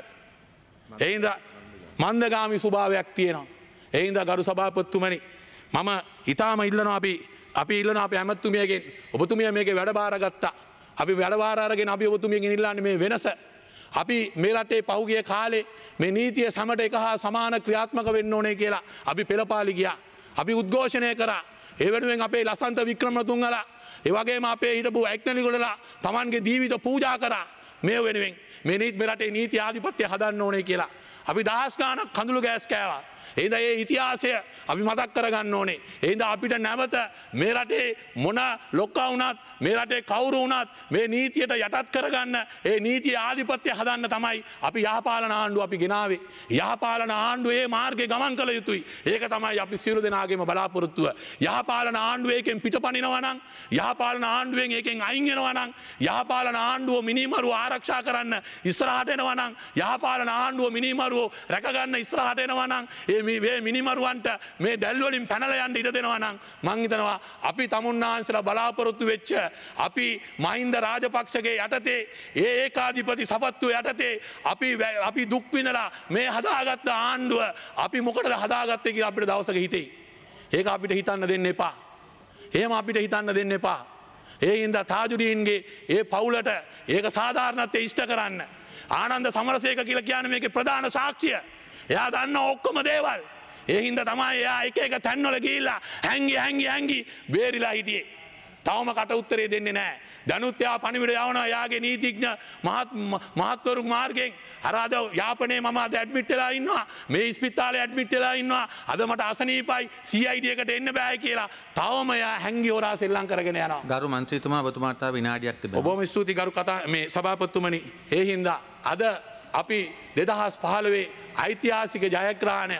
ඒ හින්දා මන්දගාමී ස්වභාවයක් තියෙනවා. ඒ හින්දා ගරු සභාපතිතුමනි මම ඊටාම ඉල්ලනවා අපි අපි ඉල්ලනවා අපේ ඇමතුමියගෙන් ඔබතුමිය මේකේ වැඩබාර ගත්තා. අපි වැඩබාර අරගෙන අපි ඔබතුමියගෙන් ඉල්ලන්නේ මේ වෙනස. අපි මේ රටේ පහුගිය කාලේ මේ නීතිය සමට එක හා සමාන ක්‍රියාත්මක වෙන්න ඕනේ කියලා අපි පෙළපාලි ගියා. අපි උද්ඝෝෂණය කරා. ඒ වෙනුවෙන් අපේ ලසන්ත වික්‍රමතුංගලා ඒ වගේම අපේ හිටපු ඇක්නලිගොඩලා Tamanගේ ජීවිත පූජා කරා මේ වෙනුවෙන් මේ නීති මේ රටේ නීති ආධිපත්‍ය හදන්න ඕනේ කියලා. අපි දහස් ගාණක් කඳුළු ගෑස් කෑවා. එහෙනම් ඒ ඉතිහාසය අපි මතක් කරගන්න ඕනේ. එහෙනම් අපිට නැවත මේ රටේ මොන ලොක්කා වුණත් මේ රටේ කවුරු වුණත් මේ නීතියට යටත් කරගන්න ඒ නීතිය ආධිපත්‍ය හදන්න තමයි අපි යහපාලන ආණ්ඩුව අපි ගෙනාවේ. යහපාලන ආණ්ඩුවේ මාර්ගයේ ගමන් කළ යුතුයි. ඒක තමයි අපි සියලු දෙනාගේම බලාපොරොත්තුව. යහපාලන ආණ්ඩුව එකෙන් පිටපනිනවා නම් යහපාලන ආණ්ඩුවෙන් එකෙන් අයින් වෙනවා නම් යහපාලන ආණ්ඩුව මිනිමරුව ආරක්ෂා කරන්න ඉස්සරහට එනවා නම් යහපාලන ආණ්ඩුව මිනිමරුව රැකගන්න ඉස්සරහට එනවා නම් මේ මිනිමරුවන්ට මේ දැල්වලින් පැනලා යන්න ඉඩ දෙනවා නම් මං හිතනවා අපි තමුන්නාන්සලා බලාපොරොත්තු වෙච්ච අපි මහින්ද රාජපක්ෂගේ යටතේ ඒ ඒකාධිපති සපත්තුව යටතේ අපි අපි දුක් විඳලා මේ හදාගත්ත ආණ්ඩුව අපි මොකටද හදාගත්තේ කියලා අපිට දවසක හිතෙයි. ඒක අපිට හිතන්න දෙන්න එපා. එහෙම අපිට හිතන්න දෙන්න එපා. ඒ හින්දා තාජුදීන්ගේ ඒ පවුලට ඒක සාධාරණත්වය ඉෂ්ට කරන්න. ආනන්ද සමරසේකර කියලා කියන්නේ මේකේ ප්‍රධාන සාක්ෂිය. එයා දන්න ඔක්කොම දේවල්. ඒ හින්දා තමයි එයා එක එක තැන්වල ගිහිල්ලා හැංගි හැංගි හැංගි බේරිලා හිටියේ. තවම කට උත්තරේ දෙන්නේ නැහැ. දැනුත් එයා පණිවිඩ යවනවා එයාගේ නීතිඥ මහත් මහත්වරු මාර්ගයෙන්. අර අද යාපනයේ මම අද ඇඩ්මිට් වෙලා ඉන්නවා. මේ ස්පිතාලේ ඇඩ්මිට් වෙලා ඉන්නවා. අද මට අසනීපයි සී අයි ඩී එකට එන්න බෑ කියලා. තවම එයා හැංගි හොරා සෙල්ලම් කරගෙන යනවා. ගරු මන්ත්‍රීතුමා ඔබතුමාට තව විනාඩියක් තිබෙනවා. ඔබම ස්තුති ගරු කතා මේ සභාපතිතුමනි. ඒ හින්දා අද අපි දෙදහස් පහළොවේ ඓතිහාසික ජයග්‍රහණය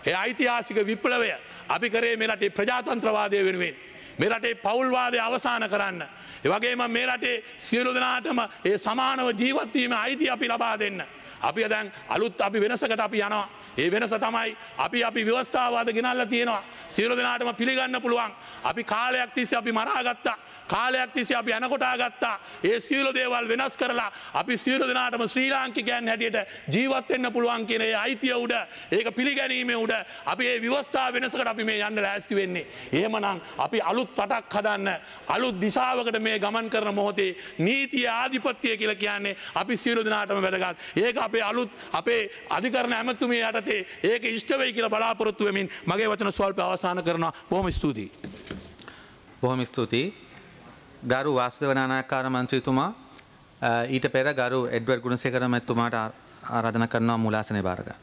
ඒ ඓතිහාසික විප්ලවය අපි කරේ මේ රටේ ප්‍රජාතන්ත්‍රවාදය වෙනුවෙන්. මේ රටේ පෞල්වාදය අවසාන කරන්න. ඒ වගේම මේ රටේ සියලු දෙනාටම ඒ සමානව ජීවත් වීමේ අයිතිය අපි ලබා දෙන්න. අපි දැන් අලුත් අපි වෙනසකට අපි යනවා. ඒ වෙනස තමයි අපි අපි ව්‍යවස්ථාවාද ගෙනල්ලා තියෙනවා. සියලු දෙනාටම පිළිගන්න පුළුවන්. අපි කාලයක් තිස්සේ අපි මරා ගත්තා. කාලයක් තිස්සේ අපි අනකොටා ගත්තා. ඒ සියලු දේවල් වෙනස් කරලා අපි සියලු දෙනාටම ශ්‍රී ලාංකිකයන් හැටියට ජීවත් වෙන්න පුළුවන් කියන ඒ අයිතිය උඩ ඒක පිළිගැනීමේ උඩ අපි මේ ව්‍යවස්ථා වෙනසකට අපි මේ යන්න ලෑස්ති වෙන්නේ. එහෙමනම් අපි අලුත් රටක් හදන්න අලුත් දිශාවකට මේ ගමන් කරන මොහොතේ නීතිය ආධිපත්‍යය කියලා කියන්නේ අපි සියලු දෙනාටම වැදගත්. ඒක අපේ අලුත් අපේ අධිකරණ ඇමතුමිය යටතේ ඒක ඉෂ්ට වෙයි කියලා බලාපොරොත්තු වෙමින් මගේ වචන ස්වල්ප අවසන් කරනවා. බොහොම ස්තුතියි. බොහොම ස්තුතියි. ගරු වාසුදේව නානායක්කාර මන්ත්‍රීතුමා ඊට පෙර ගරු එඩ්වඩ් ගුණසේකර මැතිතුමාට ආරාධනා කරනවා මූලාසනය බාර ගන්න.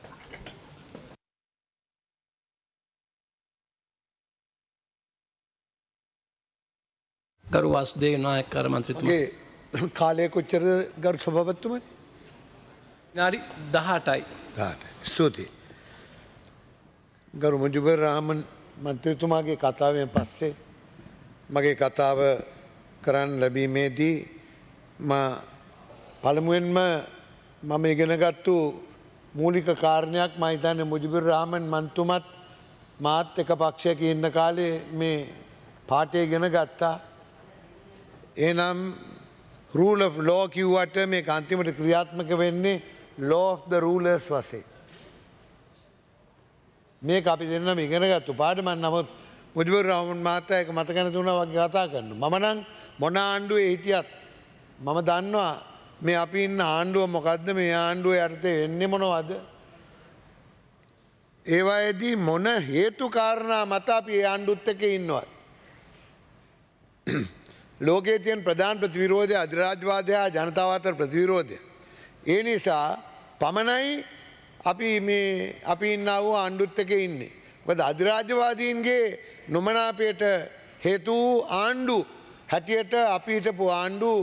ගරු වාසුදේව නායක්කාර මන්ත්‍රීතුමා කාලය කොච්චරද ගරු සභාපතිතුමනි? විනාඩි දහඅටයි. ස්තුතියි. ගරු මුජිබුර් රහමන් මන්ත්‍රීතුමාගේ කතාවෙන් පස්සේ මගේ කතාව කරන්න ලැබීමේදී මා පළමුවෙන්ම මම ඉගෙනගත්තු මූලික කාරණයක් මම හිතන්නේ මුජිබුර් රහමන් මන්තුමත් මාත් එක පක්ෂයක ඉන්න කාලේ මේ පාඩේ ඉගෙන ගත්තා. එනම් rule of law කිව්වට මේක අන්තිමට ක්‍රියාත්මක වෙන්නේ law of the rulers වශයෙන්. මේක අපි දෙන්නම ඉගෙන ගත්තු පාඩමක්. නමුත් මුජිබුර් රහමන් මහත්තයා ඒක මතක නැතුණා වගේ කතා කරනවා. මම නම් මොන ආණ්ඩුවේ හිටියත් මම දන්නවා මේ අපි ඉන්න ආණ්ඩුව මොකද්ද, මේ ආණ්ඩුව යටතේ වෙන්නේ මොනවද, ඒවායේදී මොන හේතු කාරණා මත අපි ඒ ආණ්ඩුවත් එක්ක ඉන්නවද. ලෝකයේ තියෙන ප්‍රධාන ප්‍රතිවිරෝධය අධිරාජ්‍යවාදය හා ජනතාව අතර ප්‍රතිවිරෝධය. ඒ නිසා පමණයි අපි මේ අපි ඉන්නා වූ ආණ්ඩුවත් එක්ක ඉන්නේ. මොකද අධිරාජ්‍යවාදීන්ගේ නොමනාපයට හේතු ආණ්ඩු හැටියට අපි හිටපු ආණ්ඩු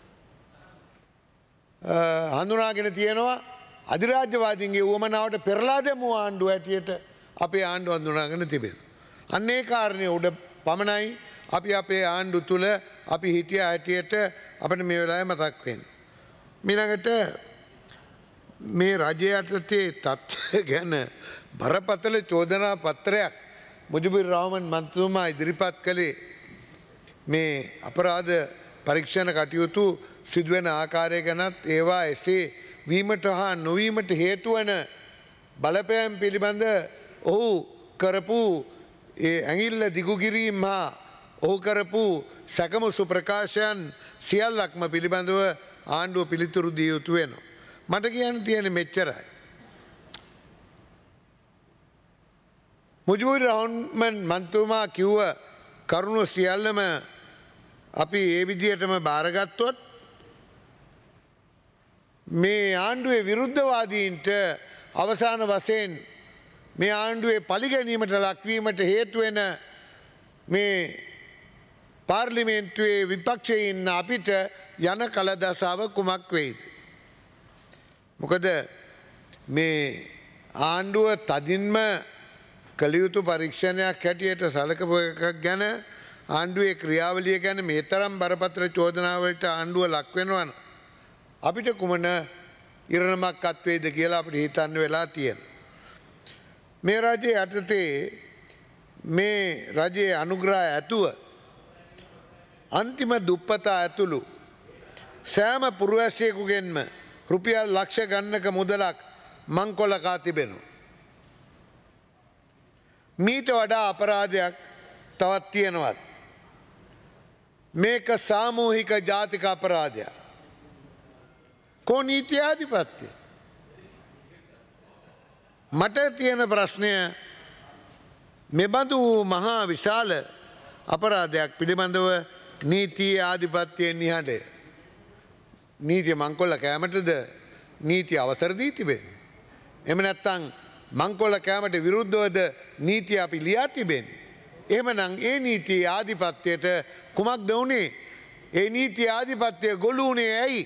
හඳුනාගෙන තියෙනවා. අධිරාජ්‍යවාදීන්ගේ උවමනාවට පෙරලා දැමු ආණ්ඩු හැටියට අපේ ආණ්ඩුව හඳුනාගෙන තිබෙනවා. අන්න ඒ කාරණය උඩ පමණයි අපි අපේ ආණ්ඩු තුල අපි හිටිය හැටියට අපිට මේ වෙලාවේ මතක් වෙන්නේ. ඊළඟට මේ රජය යටතේ තත්ත්වය ගැන බරපතල චෝදනා පත්‍රයක් මුජිබුර් රහමන් මන්ත්‍රීතුමා ඉදිරිපත් කළේ මේ අපරාධ පරීක්ෂණ කටයුතු සිදුවෙන ආකාරය ගැනත් ඒවා එසේ වීමට හා නොවීමට හේතු වන බලපෑම් පිළිබඳ ඔහු කරපු ඒ ඇඟිල්ල දිගු කිරීම හා ඔහු කරපු සැකමුසු ප්‍රකාශයන් සියල්ලක්ම පිළිබඳව ආණ්ඩුව පිළිතුරු දිය යුතු වෙනවා. මට කියන්න තියෙන්නේ මෙච්චරයි. මුජිබුර් රහමන් මන්ත්‍රීතුමා කිව්ව කරුණු සියල්ලම අපි ඒ විදිහටම බාරගත්තොත් මේ ආණ්ඩුවේ විරුද්ධවාදීන්ට අවසාන වශයෙන් මේ ආණ්ඩුවේ පරිගැනීමට ලක්වීමට හේතු වෙන මේ පාර්ලිමේන්තුවේ විපක්ෂයේ ඉන්න අපිට යන කලදසාව කුමක් වෙයිද? මොකද මේ ආණ්ඩුව තදින්ම කළ යුතු පරීක්ෂණයක් හැටියට සලකපු එකක් ගැන ආණ්ඩුවේ ක්‍රියාවලිය ගැන මේ තරම් බරපතල චෝදනාවලට ආණ්ඩුව ලක් වෙනවා නම් අපිට කුමන ඉරණමක් අත්වේද කියලා අපිට හිතන්න වෙලා තියෙනවා. මේ රජයේ යටතේ මේ රජයේ අනුග්‍රහය ඇතුව අන්තිම දුප්පතා ඇතුළු සෑම පුරවැසියෙකුගෙන්ම රුපියල් ලක්ෂ ගණනක මුදලක් මංකොල්ල කා තිබෙනවා. මීට වඩා අපරාධයක් තවත් තියෙනවත්. මේක සාමූහික ජාතික අපරාධයක්. කෝ නීත්‍යාධිපත්‍ය? මට තියෙන ප්‍රශ්නය මෙබඳු මහා විශාල අපරාධයක් පිළිබඳව නීතිය ආධිපත්‍යයෙන් නිහඬය. නීතිය මංකොල්ල කෑමටද නීතිය අවසර දී තිබෙන්නේ? එහෙම නැත්නම් මංකොල්ල කෑමට විරුද්ධවද නීතිය අපි ලියා තිබෙන්නේ? එහෙමනම් ඒ නීතිය ආධිපත්‍යයට කුමක්ද වුනේ? ඒ නීතිය ආධිපත්‍යය ගොළු වුණේ ඇයි?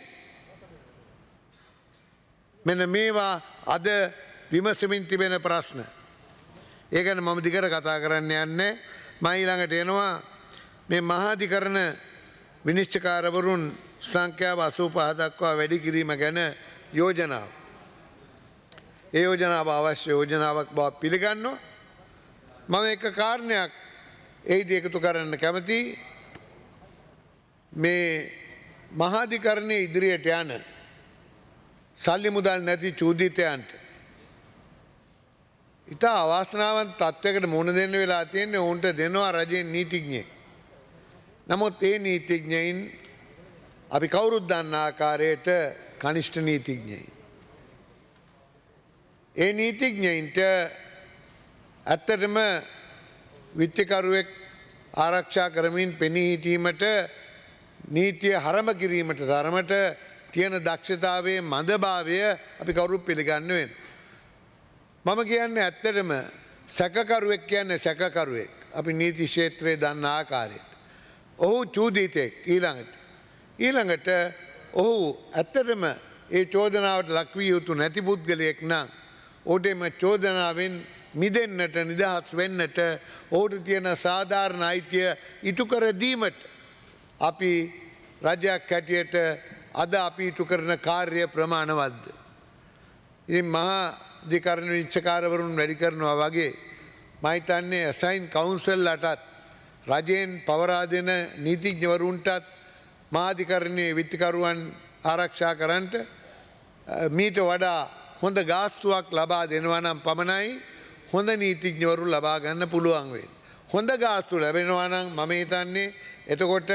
මෙන්න මේවා අද විමසමින් තිබෙන ප්‍රශ්න. ඒ ගැන මම දිගට කතා කරන්න යන්නේ. මම ඊළඟට එනවා මේ මහාධිකරණ විනිශ්චයකාරවරුන් සංඛ්‍යාව අසූපහ දක්වා වැඩි කිරීම ගැන යෝජනාව. ඒ යෝජනාව අවශ්‍ය යෝජනාවක් බව පිළිගන්නවා. මම එක කාරණයක් එහිදී එකතු කරන්න කැමතියි. මේ මහාධිකරණයේ ඉදිරියට යන සල්ලි මුදල් නැති චූදිතයන්ට ඉතා අවාසනාවන්ත තත්ත්වයකට මුහුණ දෙන්න වෙලා තියෙන්නේ. ඔවුන්ට දෙනවා රජයෙන් නීතිඥයෙක්. නමුත් ඒ නීතිඥයින් අපි කවුරුත් දන්න ආකාරයට කනිෂ්ඨ නීතිඥයින්. ඒ නීතිඥයින්ට ඇත්තටම විත්තිකරුවෙක් ආරක්ෂා කරමින් පෙනී හිටීමට නීතිය හරම කිරීමට තරමට තියෙන දක්ෂතාවයේ මඳභාවය අපි කවුරුත් පිළිගන්න වෙන. මම කියන්නේ ඇත්තටම සැකකරුවෙක් කියන්නේ සැකකරුවෙක්. අපි නීති ක්ෂේත්‍රයේ දන්න ආකාරයට. ඔහු චූදිතෙක් ඊළඟට. ඊළඟට ඔහු ඇත්තටම ඒ චෝදනාවට ලක්විය යුතු නැති පුද්ගලයෙක් නම් ඔහුට එම චෝදනාවෙන් මිදෙන්නට නිදහස් වෙන්නට ඔහුට තියෙන සාධාරණ අයිතිය ඉටු කර දීමට අපි රජයක් හැටියට අද අපි ඉටු කරන කාර්ය ප්‍රමාණවත්ද. ඉතින් මහා අධිකරණ විනිශ්චයකාරවරුන් වැඩි කරනවා වගේ මම හිතන්නේ අසයින් කවුන්සල්ලටත් රජයෙන් පවරා දෙන නීතිඥවරුන්ටත් මහාධිකරණයේ විත්තිකරුවන් ආරක්ෂා කරන්නට මීට වඩා හොඳ ගාස්තුවක් ලබා දෙනවා නම් පමණයි හොඳ නීතිඥවරු ලබා ගන්න පුළුවන් වෙන්නේ. හොඳ ගාස්තු ලැබෙනවා නම් මම හිතන්නේ එතකොට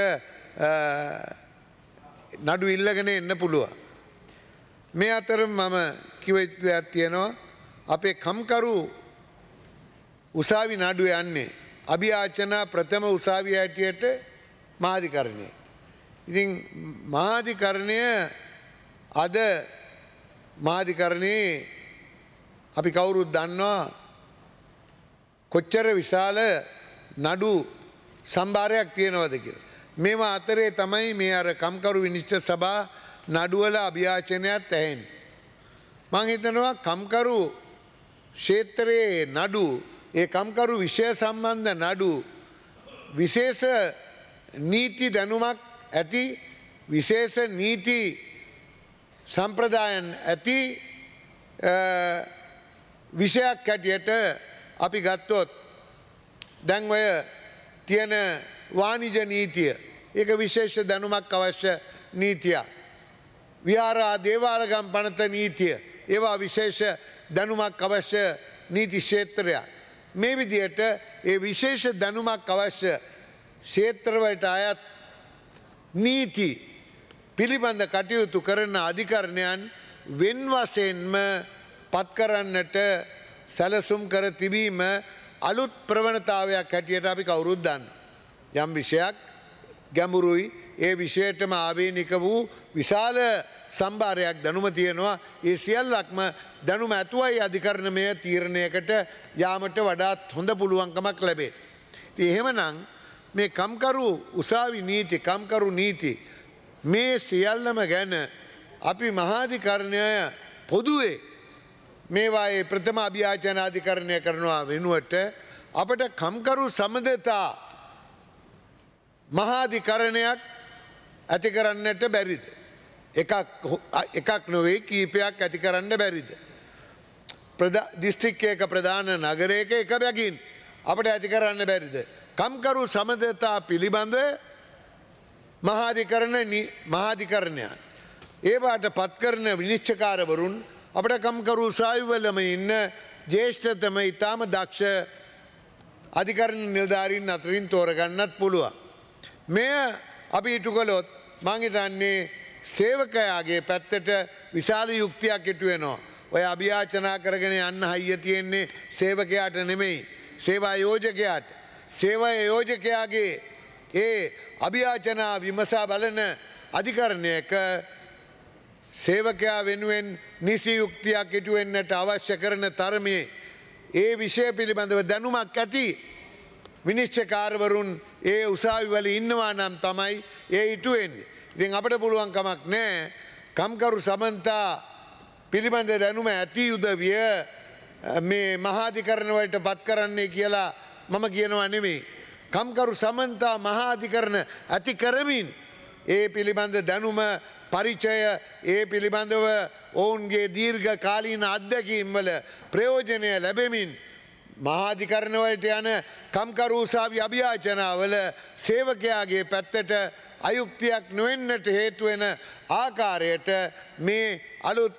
නඩු ඉල්ලගෙන එන්න පුළුවන්. මේ අතර මම කිව යුතු දෙයක් තියෙනවා. අපේ කම්කරු උසාවි නඩුව යන්නේ අභියාචනා ප්‍රථම උසාවිය හැටියට මහාධිකරණය. ඉතින් මහාධිකරණය අද මහාධිකරණයේ අපි කවුරුත් දන්නවා කොච්චර විශාල නඩු සම්භාරයක් තියෙනවද කියලා. මේවා අතරේ තමයි මේ අර කම්කරු විනිශ්චය සභා නඩුවල අභියාචනයත් ඇහෙන්නේ. මම හිතනවා කම්කරු ක්ෂේත්‍රයේ නඩු ඒ කම්කරු විෂය සම්බන්ධ නඩු විශේෂ නීති දැනුමක් ඇති විශේෂ නීති සම්ප්‍රදායන් ඇති විෂයක් හැටියට අපි ගත්තොත් දැන් ඔය තියෙන වාණිජ නීතිය ඒක විශේෂ දැනුමක් අවශ්‍ය නීතියක්. විහාරා දේවාලගම් පනත නීතිය ඒවා විශේෂ දැනුමක් අවශ්‍ය නීති ක්ෂේත්‍රයක්. මේ විදියට ඒ විශේෂ දැනුමක් අවශ්‍ය ක්ෂේත්‍රවලට අයත් නීති පිළිබඳ කටයුතු කරන අධිකරණයන් වෙන් වශයෙන්ම පත් කරන්නට සැලසුම් කර තිබීම අලුත් ප්‍රවණතාවයක් හැටියට අපි කවුරුත් දන්න. යම් විෂයක් ගැඹුරුයි ඒ විෂයටම ආවේනික වූ විශාල සම්භාරයක් දැනුම තියෙනවා. ඒ සියල්ලක්ම දැනුම ඇතුවයි අධිකරණමය තීරණයකට යාමට වඩාත් හොඳ පුළුවන්කමක් ලැබේ. ඉතින් එහෙමනම් මේ කම්කරු උසාවි නීති කම්කරු නීති මේ සියල්ලම ගැන අපි මහාධිකරණය පොදුවේ මේවායේ ප්‍රථම අභියාචන අධිකරණය කරනවා වෙනුවට අපට කම්කරු සමඳතා මහාධිකරණයක් ඇති කරන්නට බැරිද. එකක් නොවේ කීපයක් ඇති කරන්න බැරිද. දිස්ත්‍රික්කයක ප්‍රධාන නගරයක එක බැගින් අපට ඇති කරන්න බැරිද. කම්කරු සමඳතා පිළිබඳ මහාධිකරණයන් ඒවාට පත්කරන විනිශ්චකාරවරුන් අපට කම්කරු උසාවිවලම ඉන්න ජේෂ්ඨතම ඉතාම දක්ෂ අධිකරණ නිලධාරීන් අතරින් තෝරගන්නත් පුළුවන්. මෙය අපි ඉටු කළොත් මං හිතන්නේ සේවකයාගේ පැත්තට විශාල යුක්තියක් ඉටු වෙනවා. ඔය අභියාචනා කරගෙන යන්න හයිය තියෙන්නේ සේවකයාට නෙමෙයි සේවා යෝජකයාට. සේවා යෝජකයාගේ ඒ අභියාචනා විමසා බලන අධිකරණයක සේවකයා වෙනුවෙන් නිසි යුක්තියක් ඉටු වෙන්නට අවශ්‍ය කරන තරමේ ඒ විෂය පිළිබඳව දැනුමක් ඇති විනිශ්චයකාරවරුන් ඒ උසාවිවල ඉන්නවා නම් තමයි ඒ ඉටු වෙන්නේ. ඉතින් අපිට පුළුවන් කමක් නැහැ කම්කරු සමන්තා පිළිබඳ දැනුම ඇති උදවිය මේ මහාධිකරණවලට පත් කරන්නේ කියලා මම කියනවා නෙමෙයි. කම්කරු සමන්තා මහාධිකරණ ඇති කරමින් ඒ පිළිබඳ දැනුම පරිචය ඒ පිළිබඳව ඔවුන්ගේ දීර්ඝ කාලීන අත්දැකීම් වල ප්‍රයෝජනය ලැබෙමින් මහාධිකරණවලට යන කම්කරු උසාවි අභියාචනාවල සේවකයාගේ පැත්තට අයුක්තියක් නොවෙන්නට හේතු වෙන ආකාරයට මේ අලුත්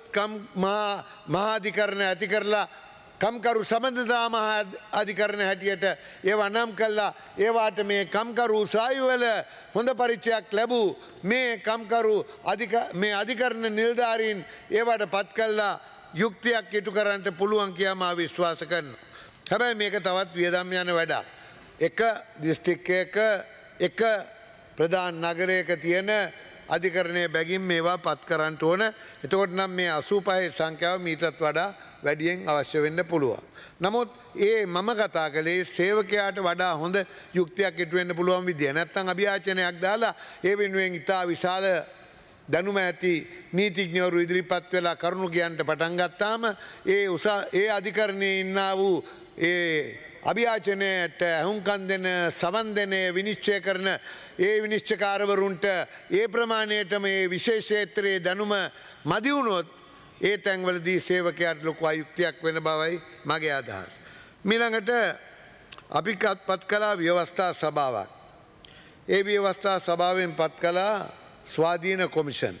මහාධිකරණ ඇති කරලා කම්කරු සම්බන්ධතා මහා අධිකරණ හැටියට ඒවා නම් කළා. ඒවාට මේ කම්කරු උසාවිවල හොඳ පරිචයක් ලැබූ මේ කම්කරු අධික මේ අධිකරණ නිලධාරීන් ඒවට පත් කළා යුක්තියක් ඉටු කරන්නට පුළුවන් කියලා මා විශ්වාස කරනවා. හැබැයි මේක තවත් වියදම් යන වැඩක්. එක දිස්ත්‍රික්කයක එක ප්‍රධාන නගරයක තියෙන අධිකරණයේ බැගින් මේවා පත් කරන්න ඕන. එතකොට නම් මේ අසූ පහේ සංඛ්‍යාව මීටත් වඩා වැඩියෙන් අවශ්‍ය වෙන්න පුළුවන්. නමුත් ඒ මම කතා කළේ සේවකයාට වඩා හොඳ යුක්තියක් ඉටු වෙන්න පුළුවන් විදිය. නැත්තම් අභියාචනයක් දාලා ඒ වෙනුවෙන් ඉතා විශාල දැනුම ඇති නීතිඥවරු ඉදිරිපත් වෙලා කරුණු කියන්නට පටන් ගත්තාම ඒ උසා ඒ අධිකරණයේ ඉන්නා වූ ඒ අභියාචනයට ඇහුම්කන් දෙන සවන් දෙන විනිශ්චය කරන ඒ විනිශ්චකාරවරුන්ට ඒ ප්‍රමාණයට මේ විශේෂ ක්ෂේත්‍රයේ දැනුම මදි වුණොත් ඒ තැන්වලදී සේවකයාට ලොකු අයුක්තියක් වෙන බවයි මගේ අදහස්. මීළඟට අපි පත් කළා ව්‍යවස්ථා සභාවක්. ඒ ව්‍යවස්ථා සභාවෙන් පත් කළා ස්වාධීන කොමිෂන්.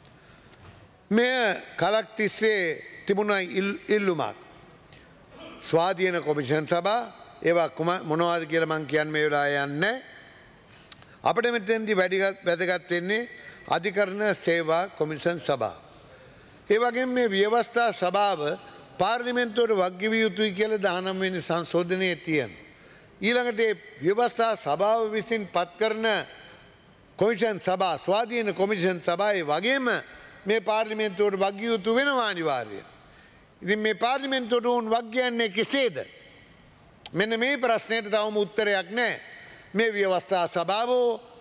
මෙය කලක් තිස්සේ තිබුණා ඉල්ලුමක්. ස්වාධීන කොමිෂන් සභා ඒවා මොනවද කියලා මං කියන්න මේ වෙලාවේ යන්නේ. අපිට මෙතෙන්දී වැදගත් වෙන්නේ අධිකරණ සේවා කොමිෂන් සභාව. ඒ වගේම මේ ව්‍යවස්ථා සභාව පාර්ලිමේන්තුවට වග්කිවිය යුතුයි කියලා දහනවය වෙනි සංශෝධනයේ තියෙනවා. ඊළඟට මේ ව්‍යවස්ථා සභාව විසින් පත් කරන කොමිෂන් සභා ස්වාධීන කොමිෂන් සභාවේ වගේම මේ පාර්ලිමේන්තුවට වග්කිවිය යුතු වෙනවා අනිවාර්යයෙන්. ඉතින් මේ පාර්ලිමේන්තුවට උන් වග්කියන්නේ කෙසේද? මෙන්න මේ ප්‍රශ්නයට තවම උත්තරයක් නැහැ. මේ ව්‍යවස්ථා සභාව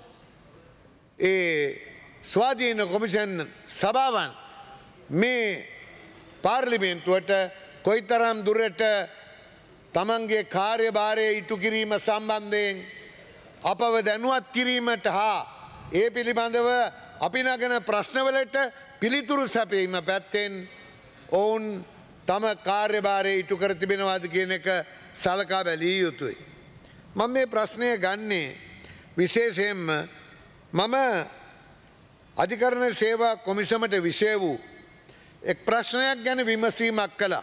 ඒ ස්වාධීන කොමිෂන් සභාවන් මේ පාර්ලිමේන්තුවට කොයිතරම් දුරට තමන්ගේ කාර්යභාරය ඉටු කිරීම සම්බන්ධයෙන් අපව දැනුවත් කිරීමට හා ඒ පිළිබඳව අපි නගන ප්‍රශ්නවලට පිළිතුරු සැපීම පැත්තෙන් ඔවුන් තම කාර්යභාරය ඉටු කර තිබෙනවාද කියන එක සලකා බැලිය යුතුයි. මම මේ ප්‍රශ්නය ගන්නේ විශේෂයෙන්ම මම අධිකරණ සේවා කොමිසමට විෂය වූ එක් ප්‍රශ්නයක් ගැන විමසීමක් කළා.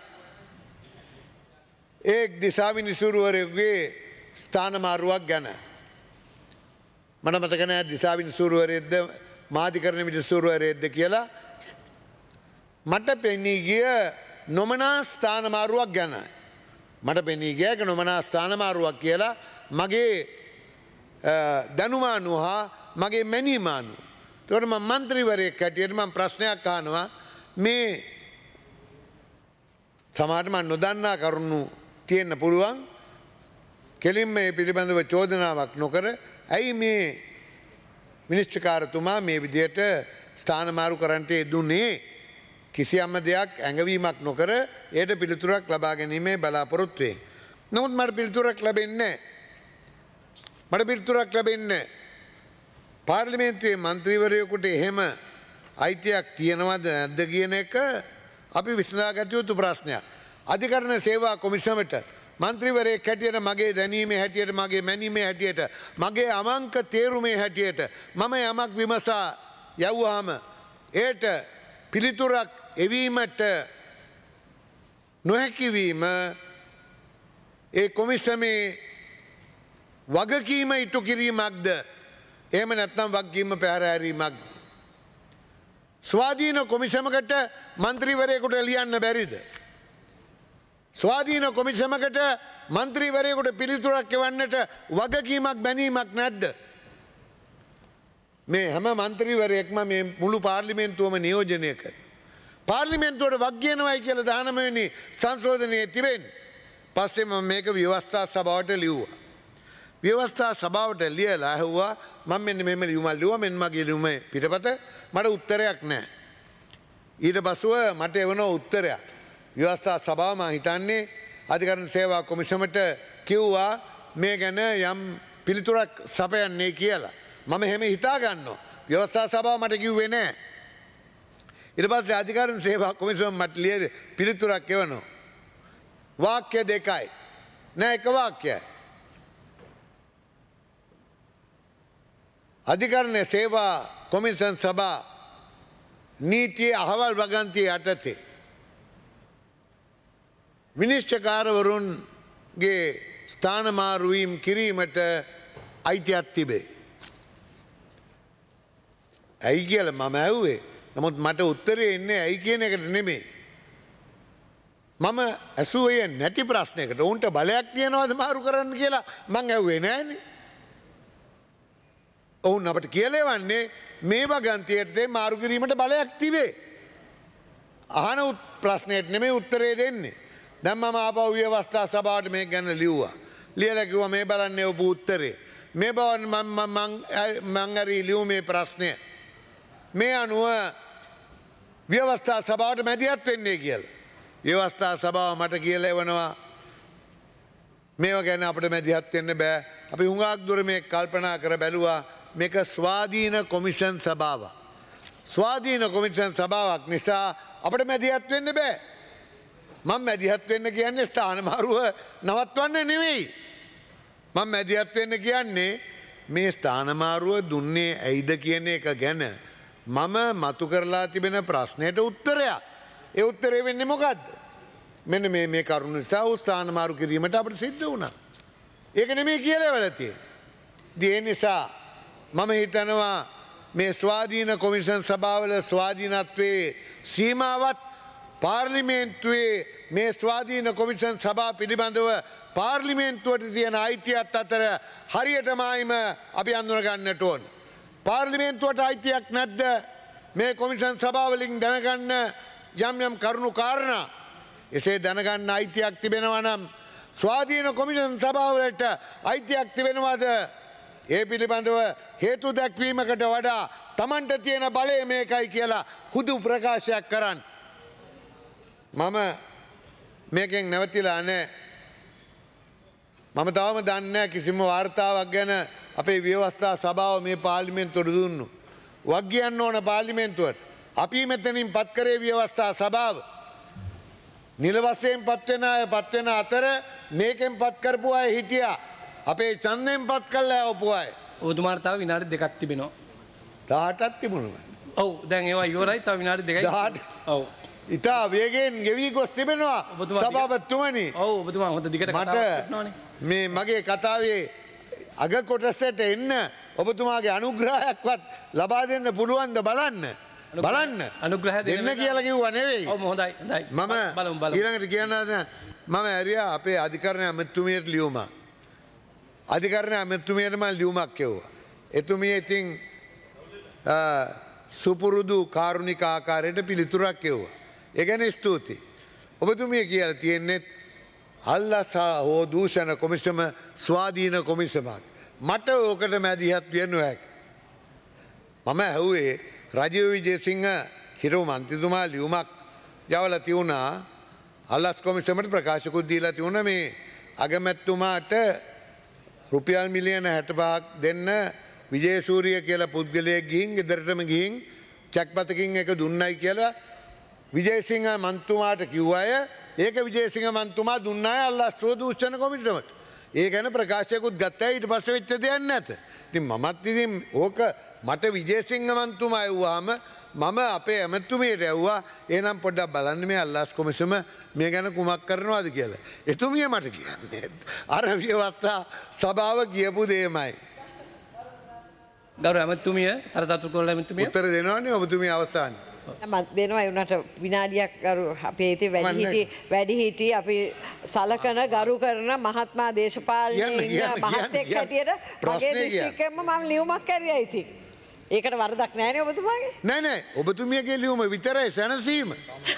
ඒ දිසාවි නිසුරුවරයෙකුගේ ස්ථානමාරුවක් ගැන. මට මතක නැහැ දිසාවි නිසුරුවරයෙක්ද මාධිකරණ නිසුරුවරයෙක්ද කියලා. මට පෙනී ගිය නොමනා ස්ථානමාරුවක් ගැන. මට පෙනී ගිය එක නොමනා ස්ථානමාරුවක් කියලා මගේ දැනුම අනුව හා මගේ මැනීම අනුව. ඒකට මම මන්ත්‍රීවරයෙක් හැටියට මම ප්‍රශ්නයක් අහනවා. මේ සමහරට මම නොදන්නා කරුණු තියෙන්න පුළුවන්. කෙලින්ම මේ පිළිබඳව චෝදනාවක් නොකර ඇයි මේ විනිශ්චයකාරතුමා මේ විදියට ස්ථානමාරු කරන්නට යෙදුනේ? කිසියම් දෙයක් ඇඟවීමක් නොකර ඒට පිළිතුරක් ලබා ගැනීමේ බලාපොරොත්තුවෙන්. නමුත් මට පිළිතුරක් ලැබෙන්නේ නැහැ. මට පිළිතුරක් ලැබෙන්නේ නැහැ. පාර්ලිමේන්තුවේ මන්ත්‍රීවරයෙකුට එහෙම අයිතියක් තියෙනවද නැද්ද කියන එක අපි විසඳාගත යුතු ප්‍රශ්නයක්. අධිකරණ සේවා කොමිසමට මන්ත්‍රීවරයෙක් හැටියට මගේ දැනීමේ හැටියට මගේ මැනීමේ හැටියට මගේ අවංක තේරුමේ හැටියට මම යමක් විමසා යවුවාම ඒට පිළිතුරක් එවීමට නොහැකිවීම ඒ කොමිසමේ වගකීම ඉටු කිරීමක්ද එහෙම නැත්නම් වගකීම පැහැරහැරීමක්ද? ස්වාධීන කොමිසමකට මන්ත්‍රීවරයෙකුට ලියන්න බැරිද? ස්වාධීන කොමිසමකට මන්ත්‍රීවරයෙකුට පිළිතුරක් එවන්නට වගකීමක් බැනීමක් නැද්ද? මේ හැම මන්ත්‍රීවරයෙක්ම මේ මුළු පාර්ලිමේන්තුවම නියෝජනය කර. පාර්ලිමේන්තුවට වග්කියනවයි කියලා දහනවය වෙනි සංශෝධනයේ තිබෙන්නේ. පස්සේ මම මේක ව්‍යවස්ථා සභාවට ලිව්වා. ව්‍යවස්ථා සභාවට ලියලා ඇහුවා මම මෙන්න මෙහෙම ලියුමක් ලිව්වා මෙන්න මගේ ලියුමේ පිටපත මට උත්තරයක් නැහැ. ඊට පස්සෙ මට එවන උත්තරයක් ව්‍යවස්ථා සභාව මම හිතන්නේ අධිකරණ සේවා කොමිසමට කිව්වා මේ ගැන යම් පිළිතුරක් සපයන්නේ කියලා. මම එහෙම හිතා ගන්නවා. ව්‍යවස්ථා සභාව මට කිව්වේ නෑ. ඊට පස්සේ අධිකරණ සේවා කොමිසම මට ලියන පිළිතුරක් එවනවා. වාක්‍ය දෙකයි. නෑ එක වාක්‍යයි. අධිකරණ සේවා කොමිසම් සභා නීතියේ අහවල් වගන්තිය යටතේ විනිශ්චකාරවරුන්ගේ ස්ථානමාරුවීම් කිරීමට අයිතියක් තිබේ. ඇයි කියල මම ඇව්වේ. නමුත් මට උත්තරේ එන්නේ ඇයි කියන එකට නෙමේ. මම ඇසුවේ නැති ප්‍රශ්නයකට ඔවුන්ට බලයක් තියෙනවද මාරු කරන්න කියලා මං ඇව්වේ නෑනේ. ඔවුන් අපට කියලේ වන්නේ මේ වගන්තියටදේ මාරු කිරීමට බලයක් තිබේ. අහන ප්‍රශ්නයට නෙමේ උත්තරේ දෙන්නේ. දැන් මම ආපහු ව්‍යවස්ථා සභාවට මේක ගැන ලිව්වා. ලියලා කිව්වා මේ බලන්නේ ඔබ උත්තරේ. මේ බවන් මම මං මං අරි ලියු මේ ප්‍රශ්නය. මේ අනුව ව්‍යවස්ථා සභාවට මැදිහත් වෙන්නේ කියලා. ව්‍යවස්ථා සභාව මට කියලා එවනවා මේව ගැන අපිට මැදිහත් වෙන්න බෑ. අපි හුඟක් දුර මේ කල්පනා කර බැලුවා මේක ස්වාධීන කොමිෂන් සභාවක්. ස්වාධීන කොමිෂන් සභාවක් නිසා අපිට මැදිහත් වෙන්න බෑ. මම මැදිහත් වෙන්න කියන්නේ ස්ථානමාරුව නවත්වන්න නෙවෙයි. මම මැදිහත් වෙන්න කියන්නේ මේ ස්ථානමාරුව දුන්නේ ඇයිද කියන එක ගැන මම මතු කරලා තිබෙන ප්‍රශ්නයට උත්තරයක්. ඒ උත්තරේ වෙන්නේ මොකද්ද? මෙන්න මේ මේ කරුණ නිසා ස්ථානමාරු කිරීමට අපිට සිද්ධ වුණා. ඒක නෙමෙයි කියලා වෙලා තියෙන්නේ. ඒ නිසා මම හිතනවා මේ ස්වාධීන කොමිෂන් සභාවල ස්වාධීනත්වයේ සීමාවත් පාර්ලිමේන්තුවේ මේ ස්වාධීන කොමිෂන් සභා පිළිබඳව පාර්ලිමේන්තුවට තියෙන අයිතියත් අතර හරියටමයිම අපි අඳුන ගන්නට ඕන. පාර්ලිමේන්තුවට අයිතියක් නැද්ද මේ කොමිෂන් සභාවලින් දැනගන්න යම් යම් කරුණු කාරණා. එසේ දැනගන්න අයිතියක් තිබෙනවා නම් ස්වාධීන කොමිෂන් සභාවලට අයිතියක් තිබෙනවාද? ඒ පිළිබඳව හේතු දැක්වීමකට වඩා තමන්ට තියෙන බලය මේකයි කියලා හුදු ප්‍රකාශයක් කරන්න. මම මේකෙන් නැවතිලා නෑ. මම තවම දන්නේ කිසිම වාර්තාවක් ගැන අපේ ව්‍යවස්ථා සභාව මේ පාර්ලිමේන්තුවට දුන්නු. වක් කියන්න ඕන පාර්ලිමේන්තුවට. අපි මෙතනින් පත් කරේ ව්‍යවස්ථා සභාව. නිල වශයෙන් පත්වෙන අය පත්වෙන අතර මේකෙන් පත් කරපු අය හිටියා. අපේ ඡන්දයෙන් පත් කළා ඔපු අය. ඔබතුමාට තව විනාඩි දෙකක් තිබෙනවා. දහඅටක් තිබුණා. ඔව් දැන් ඒවා ඉවරයි. තව විනාඩි දෙකයි. දහඅට. ඔව්. ඉතා වේගෙන් ගෙවි ගොස් තිබෙනවා සභාපතිතුමනි. ඔව් ඔබතුමා හොඳ දිගට කතාවක් කරනවානේ. මේ මගේ කතාවේ අග කොටසට එන්න ඔබතුමාගේ අනුග්‍රහයක්වත් ලබා දෙන්න පුළුවන්ද බලන්න. බලන්න. අනුග්‍රහය දෙන්න කියලා කිව්වා නෙවෙයි. ඔව් හොඳයි හොඳයි. මම බලමු බලමු. ඊළඟට කියන්න මම ඇරියා අපේ අධිකරණ ඇමතුමියට ලියුමක්. අධිකරණ ඇමතුමියට මම ලියුමක් කිව්වා. එතුමිය ඉතින් සුපුරුදු කාරුණික ආකාරයට පිළිතුරක් කිව්වා. ඒ ගැන ස්තුතියි. ඔබතුමිය කියලා තියෙන්නේ අල්ලසා හෝ දූෂණ කොමිසම ස්වාධීන කොමිසමක්. මට ඕකට මැදිහත් විය නොහැක. මම ඇහුවේ රජීව විජේසිංහ හිටපු මන්ත්‍රීතුමා ලියුමක් යවලා තියුණා. අල්ලස් කොමිසමට ප්‍රකාශකුත් දීලා තියුණා මේ අගමැතිතුමාට රුපියල් මිලියන හැටපහක් දෙන්න විජේසූරිය කියලා පුද්ගලයෙක් ගිහින් ගෙදරටම ගිහින් චැක්පතකින් එක දුන්නයි කියලා විජේසිංහ මන්තුමාට කිව්ව අය ඒක විජේසිංහ මන්තුමා දුන්න අය අල්ලස්ව දූෂණ කොමිසමට. ඒ ගැන ප්‍රකාශයකුත් ගත්තා. ඊට පස්සේ වෙච්ච දෙයක් නැත. ඉතින් මමත් ඉතින් ඕක මට විජේසිංහ මන්තුමා ඇව්වාම මම අපේ ඇමතුමියට ඇව්වා එහෙනම් පොඩ්ඩක් බලන්න මේ අල්ලස් කොමිසම මේ ගැන කුමක් කරනවද කියලා. එතුමිය මට කියන්නේ අර ව්‍යවස්ථා සභාව කියපු දෙයමයි. ගෞරව ඇමතුමිය තරතතු කරලා ඇමතුමිය උත්තර දෙනවනේ ඔබතුමිය අවසානයේ. මත් දෙනවා එවනට විනාඩියක් ගරු අපේ ඉතින් වැඩිහිටි වැඩිහිටි අපි සලකන ගරු කරන මහත්මා දේශපාලන මහත්තයෙක් හැටියට මගේ දිස්ත්‍රික්කෙම මම ලියුමක් කරියා ඉතින්. ඒකට වරදක් නෑනේ ඔබතුමාගේ? නෑ නෑ ඔබතුමියගේ ලියුම විතරයි සැනසීම.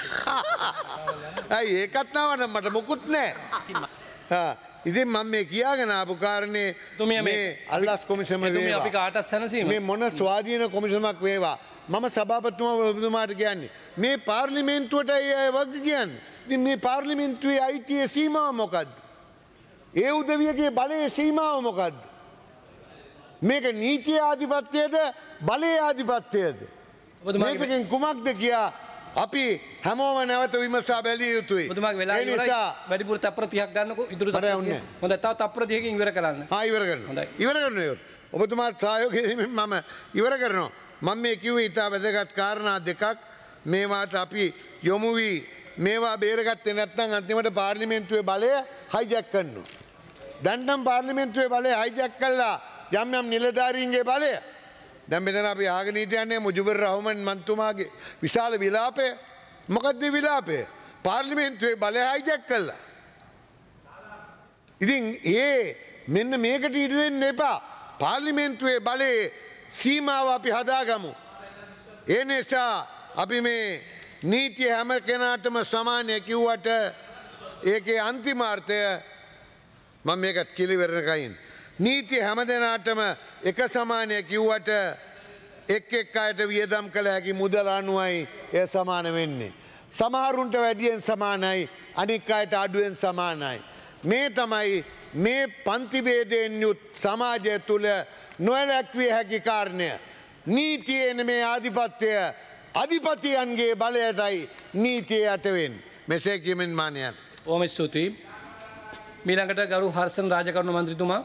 අයි ඒකත් නවනම් මට මොකුත් නෑ. හා ඉතින් මම මේ කියාගෙන ආපු කාරණේ මේ අල්ලස් කොමිසම වේවා. අපි කාටත් සැනසීම. මේ මොන ස්වාධීන කොමිසමක් වේවා. මම සභාපතිතුමා ඔබතුමාට කියන්නේ මේ පාර්ලිමේන්තුවට අය වග කියන්නේ. ඉතින් මේ පාර්ලිමේන්තුවේ අයිතියේ සීමාව මොකද්ද? ඒ උදවියගේ බලයේ සීමාව මොකද්ද? මේක නීතිය ආධිපත්‍යයද බලයේ ආධිපත්‍යයද? මේකෙන් කුමක්ද කියා අපි හැමෝම නැවත විමසා බැලිය යුතුයි. ඔබතුමාගේ වෙලාව ඉවරයි. වැඩිපුර තප්පර තිහක් ගන්නකො ඉදිරි තප්පර තිහක්. හොඳයි තව තප්පර තිහකින් ඉවර කරන්න. හා ඉවර කරනවා. හොඳයි. ඉවර කරනවා ඉවර. ඔබතුමාට සහයෝගය දෙමින් මම ඉවර කරනවා. මම මේ කිව්වේ ඉතා වැදගත් කාරණා දෙකක්. මේවාට අපි යොමු වී මේවා බේරගත්තේ නැත්නම් අන්තිමට පාර්ලිමේන්තුවේ බලය හයිජැක් කරනවා. දැන් නම් පාර්ලිමේන්තුවේ බලය හයිජැක් කළා යම් යම් නිලධාරීන්ගේ බලය. දැන් මෙතන අපි ආගෙන හිටියන්නේ මුජිබුර් රහමන් මන්තුමාගේ විශාල විලාපය. මොකද්ද විලාපය? පාර්ලිමේන්තුවේ බලය හයිජැක් කළා. ඉතින් ඒ මෙන්න මේකට ඉඩ දෙන්න එපා. පාර්ලිමේන්තුවේ බලයේ සීමාව අපි හදාගමු. ඒ නිසා අපි මේ නීතිය හැම කෙනාටම සමානය කිව්වට ඒකේ අන්තිමාර්ථය මම මේකත් කිලිවරණකයින්. නීතිය හැම දෙනාටම එක සමානය කිව්වට එක් එක් අයට වියදම් කළ හැකි මුදල අනුවයි එය සමාන වෙන්නේ. සමහරුන්ට වැඩියෙන් සමානයි අනික් අයට අඩුවෙන් සමානයි. මේ තමයි මේ පන්තිබේදයෙන් යුත් සමාජය තුළ නොවැළැක්විය හැකි කාරණය. නීතියෙන් මේ ආධිපත්‍යය අධිපතියන්ගේ බලයටයි නීතිය යටවෙන්. මෙසේ කියමින් මානයන්. ඕම ස්තුතියි. මීළඟට ගරු හර්ෂන් රාජකරුණ මන්ත්‍රීතුමා.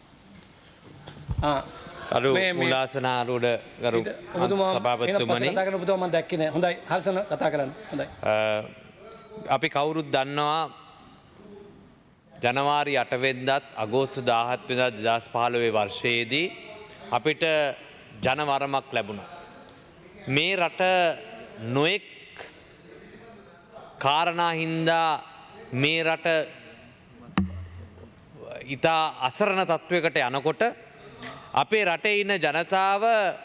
කරු මුලාසනාරූඩ ගරු සභාපතිතුමනි. කතා කරන ඔබතුමා මම දැක්කේ නෑ. හොඳයි හර්ෂන් කතා කරන්න. හොඳයි. අපි කවුරුත් දන්නවා ජනවාරි අට වෙනිදාත් අගෝස්තු දාහත් වෙනිදා දෙදහස් පහළොව වර්ෂයේදී අපිට ජනවරමක් ලැබුණා. මේ රට නොයෙක් කාරණා හින්දා මේ රට ඉතා අසරණ තත්ත්වයකට යනකොට අපේ රටේ ඉන්න ජනතාව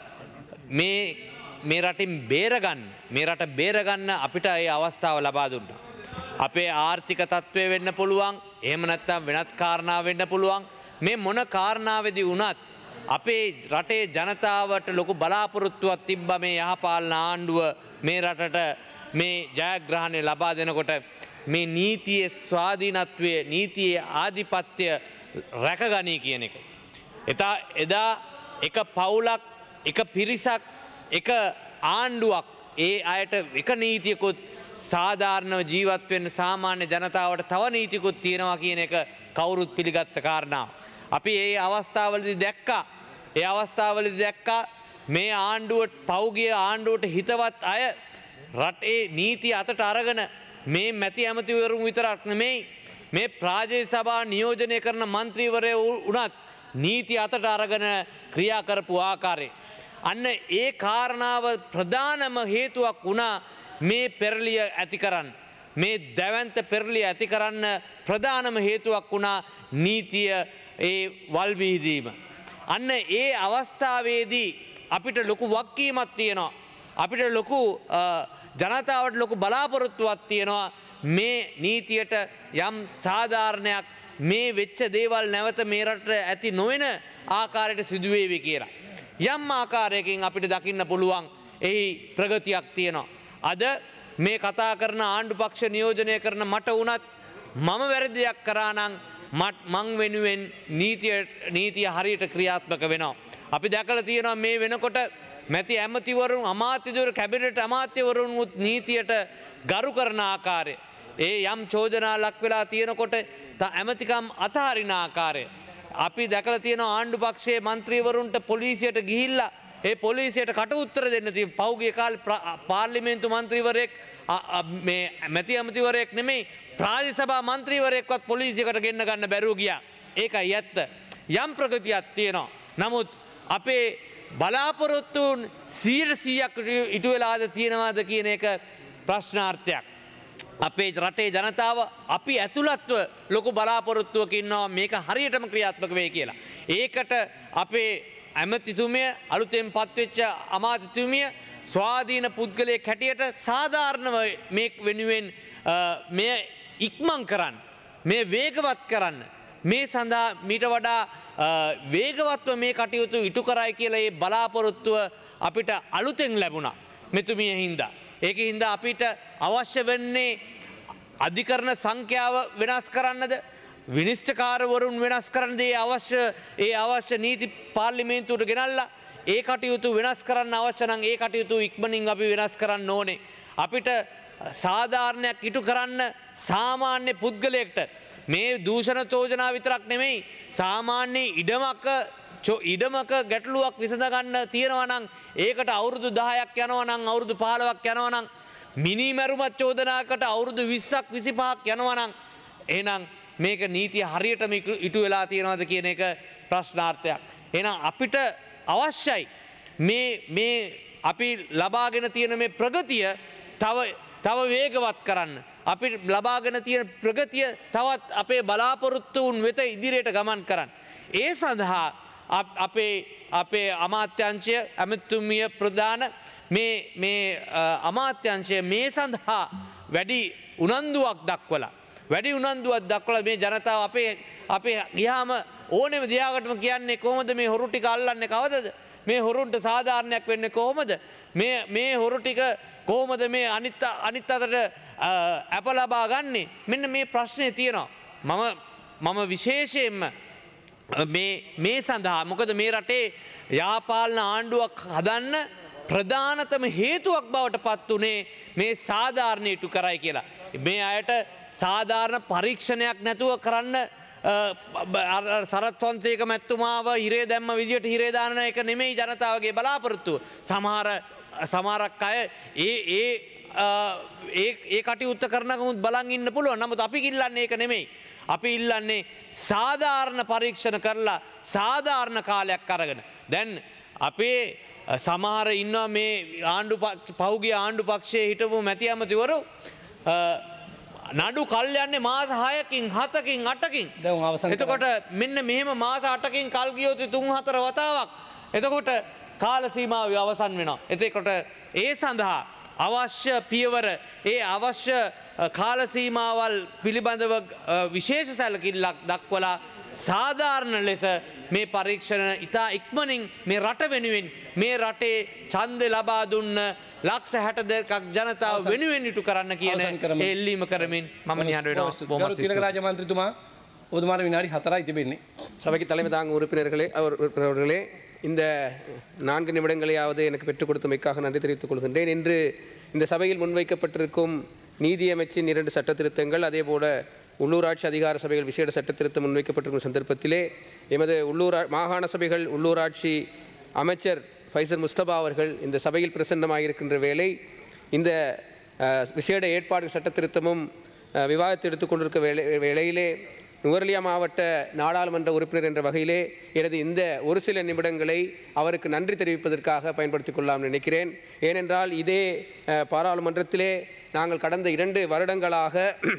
මේ මේ රටින් බේරගන්න මේ රට බේරගන්න අපිට ඒ අවස්ථාව ලබා දුන්නා. අපේ ආර්ථික තත්ත්වය වෙන්න පුළුවන්, එහෙම නැත්නම් වෙනත් කාරණා වෙන්න පුළුවන්. මේ මොන කාරණාවේදී වුණත් අපේ රටේ ජනතාවට ලොකු බලාපොරොත්තුවක් තිබ්බා මේ යහපාලන ආණ්ඩුව මේ රටට මේ ජයග්‍රහණය ලබා දෙනකොට මේ නීතියේ ස්වාධීනත්වය, නීතියේ ආධිපත්‍ය රැකගනී කියන එක. එදා එදා එක පවුලක්, එක පිරිසක්, එක ආණ්ඩුවක් ඒ අයට එක නීතියකුත් සාධාරණව ජීවත් වෙන්න සාමාන්‍ය ජනතාවට තව නීතියකුත් තියෙනවා කියන එක කවුරුත් පිළිගත්ත කාරණාව. අපි ඒ අවස්ථාවලදී දැක්කා ඒ අවස්ථාවලදී දැක්කා මේ ආණ්ඩුවට පෞගිය ආණ්ඩුවට හිතවත් අය රටේ නීතිය අතට අරගෙන මේ මැති ඇමතිවරුන් විතරක් නෙමෙයි මේ ප්‍රාදේශ සභා නියෝජනය කරන මන්ත්‍රීවරයෝ වුණත් නීති අතට අරගෙන ක්‍රියා කරපු ආකාරය. අන්න ඒ කාරණාව ප්‍රධානම හේතුවක් වුණා මේ පෙරලිය ඇති කරන්න. මේ දැවැන්ත පෙරලිය ඇති කරන්න ප්‍රධානම හේතුවක් වුණා නීතිය ඒ වල් විහිදීම. අන්න ඒ අවස්ථාවේදී අපිට ලොකු වගකීමක් තියෙනවා. අපිට ලොකු ජනතාවට ලොකු බලාපොරොත්තුවක් තියෙනවා මේ නීතියට යම් සාධාරණයක් මේ වෙච්ච දේවල් නැවත මේ රටට ඇති නොවන ආකාරයට සිදුවේවි කියලා. යම් ආකාරයකින් අපිට දකින්න පුළුවන් එහි ප්‍රගතියක් තියෙනවා. අද මේ කතා කරන ආණ්ඩු පක්ෂ නියෝජනය කරන මට වුණත් මම වැරදියක් කරා නම් මං වෙනුවෙන් නීතිය නීතිය හරියට ක්‍රියාත්මක වෙනවා. අපි දැකලා තියෙනවා මේ වෙනකොට මැති ඇමතිවරුන් අමාත්‍යවරු කැබිනට් අමාත්‍යවරුන් උත් නීතියට ගරු කරන ආකාරය. ඒ යම් චෝදනා ලක් වෙලා තියෙනකොට ඇමතිකම් අතහරින ආකාරය. අපි දැකලා තියෙනවා ආණ්ඩු පක්ෂයේ മന്ത്രിවරුන්ට පොලිසියට ගිහිල්ලා ඒ පොලිසියට කට උත්තර දෙන්න තියෙන පෞගිය කාලේ පාර්ලිමේන්තු മന്ത്രിවරයෙක් මේ මැති ඇමතිවරයෙක් නෙමෙයි ප්‍රාදේශ සභා മന്ത്രിවරයෙක්වත් පොලිසියකට ගෙන්න ගන්න බැරුව ගියා. ඒකයි ඇත්ත. යම් ප්‍රගතියක් තියෙනවා. නමුත් අපේ බලාපොරොත්තුන් සීයට සීයක් ඉටු වෙලාද තියෙනවාද කියන එක ප්‍රශ්නාර්ථයක්. අපේ රටේ ජනතාව අපි ඇතුළත්ව ලොකු බලාපොරොත්තුවක ඉන්නවා මේක හරියටම ක්‍රියාත්මක වෙයි කියලා. ඒකට අපේ ඇමතිතුමිය අලුතෙන් පත්වෙච්ච අමාත්‍යතුමිය ස්වාධීන පුද්ගලයෙක් හැටියට සාධාරණව මේ වෙනුවෙන් මෙය ඉක්මන් කරන්න. මේ වේගවත් කරන්න. මේ සඳහා මීට වඩා වේගවත්ව මේ කටයුතු ඉටු කරයි කියලා ඒ බලාපොරොත්තුව අපිට අලුතෙන් ලැබුණා මෙතුමිය හින්දා. ඒක හින්දා අපිට අවශ්‍ය වෙන්නේ අධිකරණ සංඛ්‍යාව වෙනස් කරන්නද විනිශ්චකාරවරුන් වෙනස් කරන්නද ඒ අවශ්‍ය ඒ අවශ්‍ය නීති පාර්ලිමේන්තුවට ගෙනල්ලා ඒ කටයුතු වෙනස් කරන්න අවශ්‍ය නම් ඒ කටයුතු ඉක්මනින් අපි වෙනස් කරන්න ඕනේ. අපිට සාධාරණයක් ඉටු කරන්න සාමාන්‍ය පුද්ගලයෙක්ට මේ දූෂණ චෝදනා විතරක් නෙමෙයි සාමාන්‍ය ඉඩමක ඉඩමක ගැටලුවක් විසඳගන්න තියෙනවා නම් ඒකට අවුරුදු දහයක් යනවා නම් අවුරුදු පහළොවක් යනවා නම් මිනි මැරුමක් චෝදනාවකට අවුරුදු විස්සක් විසිපහක් යනවා නම් එහෙනම් මේක නීතිය හරියටම ඉටු වෙලා තියෙනවද කියන එක ප්‍රශ්නාර්ථයක්. එහෙනම් අපිට අවශ්‍යයි මේ මේ අපි ලබාගෙන තියෙන මේ ප්‍රගතිය තව තව වේගවත් කරන්න. අපි ලබාගෙන තියෙන ප්‍රගතිය තවත් අපේ බලාපොරොත්තුන් වෙත ඉදිරියට ගමන් කරන්න. ඒ සඳහා අපේ අපේ අමාත්‍යංශය ඇමතුමිය ප්‍රධාන මේ මේ අමාත්‍යංශය මේ සඳහා වැඩි උනන්දුවක් දක්වලා වැඩි උනන්දුවක් දක්වලා මේ ජනතාව අපේ අපේ ගියාම ඕනෙම දිහාකටම කියන්නේ කොහොමද මේ හොරු ටික අල්ලන්නේ කවදද මේ හොරුන්ට සාධාරණයක් වෙන්නේ කොහොමද මේ මේ හොරු ටික කොහොමද මේ අනිත් අනිත් අතට අප ලබා ගන්නෙ මෙන්න මේ ප්‍රශ්නේ තියෙනවා මම මම විශේෂයෙන්ම මේ මේ සඳහා මොකද මේ රටේ යාපාලන ආණ්ඩුවක් හදන්න ප්‍රධානතම හේතුවක් බවට පත් වුණේ මේ සාධාරණ ඉටු කරයි කියලා. මේ අයට සාධාරණ පරීක්ෂණයක් නැතුව කරන්න සරත් ෆොන්සේක මැතිතුමාව හිරේ දැම්ම විදියට හිරේ දාන එක නෙමෙයි ජනතාවගේ බලාපොරොත්තුව. සමහර සමහරක් අය ඒ ඒ ඒ ඒ කටයුත්ත කරනකමුත් බලන් ඉන්න පුළුවන්. නමුත් අපි ඉල්ලන්නේ ඒක නෙමෙයි. අපි ඉල්ලන්නේ සාධාරණ පරීක්ෂණ කරලා සාධාරණ කාලයක් අරගෙන. දැන් අපේ සමහර ඉන්නවා මේ ආණ්ඩු පහුගිය ආණ්ඩු පක්ෂයේ හිටපු මැති ඇමතිවරු නඩු කල් යන්නේ මාස හයකින් හතකින් අටකින්. එතකොට මෙන්න මෙහෙම මාස අටකින් කල් ගියොත් තුන් හතර වතාවක්. එතකොට කාල සීමාව අවසන් වෙනවා. එතකොට ඒ සඳහා අවශ්‍ය පියවර ඒ අවශ්‍ය කාල සීමාවල් පිළිබඳව විශේෂ සැලකිල්ලක් දක්වලා සාධාරණ ලෙස මේ පරීක්ෂණ ඉතා ඉක්මනින් මේ රට වෙනුවෙන් මේ රටේ ඡන්දය ලබා දුන්න ලක්ෂ හැට දෙකක් ජනතාව වෙනුවෙන් ඉටු කරන්න කියන එල්ලීම කරමින් මම නිහඬ වෙනවා. බොහොම තිලක රාජ මන්ත්‍රීතුමා ඔබතුමාට විනාඩි හතරයි තිබෙන්නේ. சபைக்கு தலைமை தாங்க உறுப்பினர்களே அவர்களே இந்த நான்கு நிமிடங்களையாவது எனக்கு பெற்றுக் கொடுத்தமைக்காக நன்றி தெரிவித்துக் கொள்கின்றேன். இன்று இந்த சபையில் முன்வைக்கப்பட்டிருக்கும் நீதியமைச்சின் இரண்டு சட்ட திருத்தங்கள் அதேபோல உள்ளூராட்சி அதிகார சபைகள் விசேட சட்ட திருத்தம் முன்வைக்கப்பட்டிருக்கும் சந்தர்ப்பத்திலே எமது உள்ளூரா மாகாண சபைகள் உள்ளூராட்சி அமைச்சர் ஃபைசர் முஸ்தபா அவர்கள் இந்த சபையில் பிரசன்னமாகியிருக்கின்ற வேளை இந்த விசேட ஏற்பாடு சட்ட திருத்தமும் விவாதத்தை எடுத்துக்கொண்டிருக்க வேளை வேளையிலே நுவரெலியா மாவட்ட நாடாளுமன்ற உறுப்பினர் என்ற வகையிலே எனது இந்த ஒரு சில நிமிடங்களை அவருக்கு நன்றி தெரிவிப்பதற்காக பயன்படுத்திக் கொள்ளலாம் நினைக்கிறேன். ஏனென்றால் இதே பாராளுமன்றத்திலே நாங்கள் கடந்த இரண்டு வருடங்களாக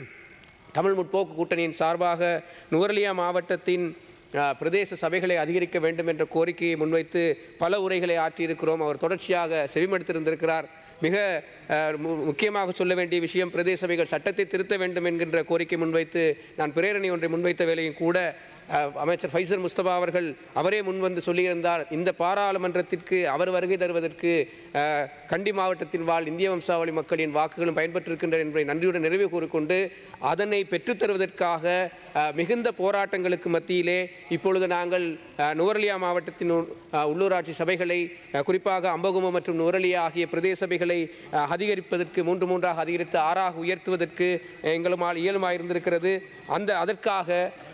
தமிழ் முற்போக்கு கூட்டணியின் சார்பாக நுவரெலியா மாவட்டத்தின் பிரதேச சபைகளை அதிகரிக்க வேண்டும் என்ற கோரிக்கையை முன்வைத்து பல உரைகளை ஆற்றியிருக்கிறோம். அவர் தொடர்ச்சியாக செவிமடுத்திருந்திருக்கிறார். மிக முக்கியமாக சொல்ல வேண்டிய விஷயம் பிரதேச சபைகள் சட்டத்தை திருத்த வேண்டும் என்கின்ற கோரிக்கை முன்வைத்து நான் பிரேரணை ஒன்றை முன்வைத்த வேளையும் கூட அமைச்சர் ஃபைசர் முஸ்தபா அவர்கள் அவரே முன்வந்து சொல்லியிருந்தார் இந்த பாராளுமன்றத்திற்கு அவர் வருகை தருவதற்கு கண்டி மாவட்டத்தின் வாழ் இந்திய வம்சாவளி மக்களின் வாக்குகளும் பயன்பெற்றிருக்கின்றன என்பதை நன்றியுடன் நிறைவு கூறிக்கொண்டு அதனை பெற்றுத்தருவதற்காக மிகுந்த போராட்டங்களுக்கு மத்தியிலே இப்பொழுது நாங்கள் நுவரெலியா மாவட்டத்தின் உள்ளூராட்சி சபைகளை குறிப்பாக அம்பகும மற்றும் நுவரெலியா ஆகிய பிரதேச சபைகளை அதிகரிப்பதற்கு மூன்று மூன்றாக அதிகரித்து ஆறாக உயர்த்துவதற்கு எங்களுமால் இயலுமாயிருந்திருக்கிறது. அந்த அதற்காக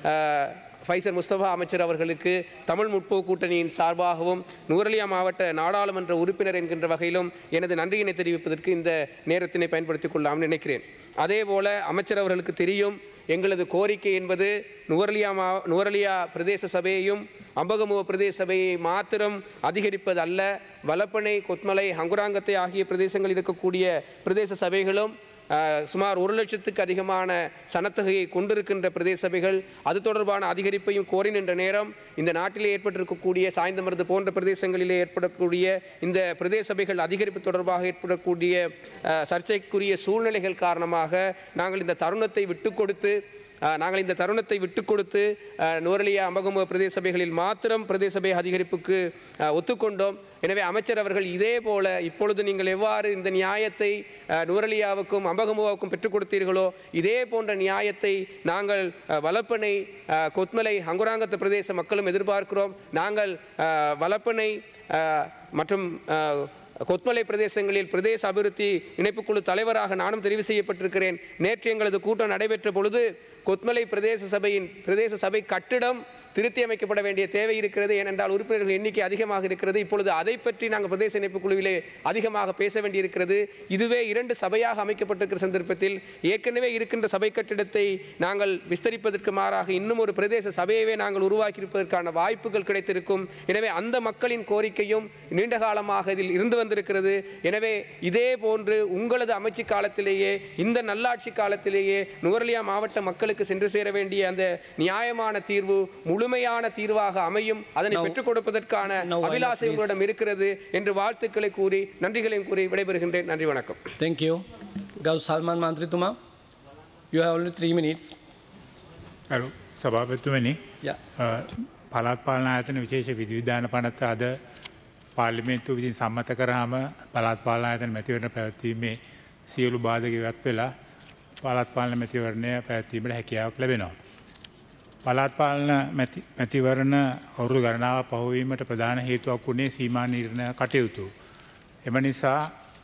ஃபைசர் முஸ்தபா அமைச்சர் அவர்களுக்கு தமிழ் முற்போக்கு கூட்டணியின் சார்பாகவும் நுவரெலியா மாவட்ட நாடாளுமன்ற உறுப்பினர் என்கின்ற வகையிலும் எனது நன்றியினை தெரிவிப்பதற்கு இந்த நேரத்தினை பயன்படுத்திக் கொள்ளலாம் நினைக்கிறேன். அதேபோல அமைச்சர் அவர்களுக்கு தெரியும் எங்களது கோரிக்கை என்பது நுவரெலியா மா நுவரெலியா பிரதேச சபையையும் அம்பகமுவ பிரதேச சபையை மாத்திரம் அதிகரிப்பது அல்ல, வலப்பனை கொத்மலை ஹங்குராங்கத்தை ஆகிய பிரதேசங்களில் இருக்கக்கூடிய பிரதேச சபைகளும் சுமார் ஒரு லட்சத்துக்கு அதிகமான சனத்தொகையை கொண்டிருக்கின்ற பிரதேச சபைகள் அது தொடர்பான அதிகரிப்பையும் கோரி நின்ற நேரம் இந்த நாட்டிலே ஏற்பட்டிருக்கக்கூடிய சாய்ந்தமருது போன்ற பிரதேசங்களிலே ஏற்படக்கூடிய இந்த பிரதேச சபைகள் அதிகரிப்பு தொடர்பாக ஏற்படக்கூடிய சர்ச்சைக்குரிய சூழ்நிலைகள் காரணமாக நாங்கள் இந்த தருணத்தை விட்டு கொடுத்து அஹ், நாங்கள் இந்த தருணத்தை விட்டு கொடுத்து அஹ், நுவரெலியா அம்பகமுவ பிரதேச சபைகளில் மாத்திரம் பிரதேச சபை அதிகரிப்புக்கு அஹ், ஒத்துக்கொண்டோம். எனவே அமைச்சர் அவர்கள் இதே போல இப்பொழுது நீங்கள் எவ்வாறு இந்த நியாயத்தை அஹ், நுவரெலியாவுக்கும் அம்பகமுவாவுக்கும் பெற்றுக் கொடுத்தீர்களோ இதே போன்ற நியாயத்தை நாங்கள் அஹ், வலப்பனை அஹ், கொத்மலை அங்குராங்கத்த பிரதேச மக்களும் எதிர்பார்க்கிறோம். நாங்கள் அஹ், வலப்பனை அஹ், மற்றும் அஹ், கொத்மலை பிரதேசங்களில் பிரதேச அபிவிருத்தி இணைப்புக்குழு தலைவராக நானும் தெரிவு செய்யப்பட்டிருக்கிறேன். நேற்று எங்களது கூட்டம் நடைபெற்ற பொழுது கொத்மலை பிரதேச சபையின் பிரதேச சபை கட்டிடம் திருத்தி அமைக்கப்பட வேண்டிய தேவை இருக்கிறது. ஏனென்றால் உறுப்பினர்கள் எண்ணிக்கை அதிகமாக இருக்கிறது. இப்பொழுது அதை பற்றி நாங்கள் பிரதேச இணைப்பு குழுவிலே அதிகமாக பேச வேண்டியிருக்கிறது. இதுவே இரண்டு சபையாக அமைக்கப்பட்டிருக்கிற சந்தர்ப்பத்தில் ஏற்கனவே இருக்கின்ற சபை கட்டிடத்தை நாங்கள் விஸ்தரிப்பதற்கு மாறாக இன்னும் ஒரு பிரதேச சபையவே நாங்கள் உருவாக்கியிருப்பதற்கான வாய்ப்புகள் கிடைத்திருக்கும். எனவே அந்த மக்களின் கோரிக்கையும் நீண்ட காலமாக இதில் இருந்து வந்திருக்கிறது. எனவே இதே போன்று உங்களது அமைச்சு காலத்திலேயே இந்த நல்லாட்சி காலத்திலேயே நுவரெலியா மாவட்ட மக்களுக்கு சென்று சேர வேண்டிய அந்த நியாயமான தீர்வு முழுமையான தீர்வாக அமையும். அதனை பெற்றுக் கொடுப்பதற்கான அபிலாஷை உங்களிடம் இருக்கிறது என்று வாழ்த்துக்களை கூறி நன்றிகளையும் கூறி விடைபெறுகின்றேன். நன்றி, வணக்கம். Thank you. Gau Salman Mantritumaa, you have only three minutes. අරු සභාපතිතුමනි, Yeah. පළාත් පාලන ආයතන විශේෂ විධිවිධාන පනත අද පාර්ලිමේන්තුව විසින් සම්මත කරාම පළාත් පාලන ආයතන මැතිවරණ පැවැත්වීමේ සියලු බාධක ඉවත් වෙලා පළාත් පාලන මැතිවරණය පැවැත්වීමට හැකියාවක් ලැබෙනවා. පළාත් පාලන මැතිවරණ අවුරුදු ගණනාවක් පහුවීමට ප්‍රධාන හේතුවක් වුණේ සීමා නිර්ණය කටයුතු. එම නිසා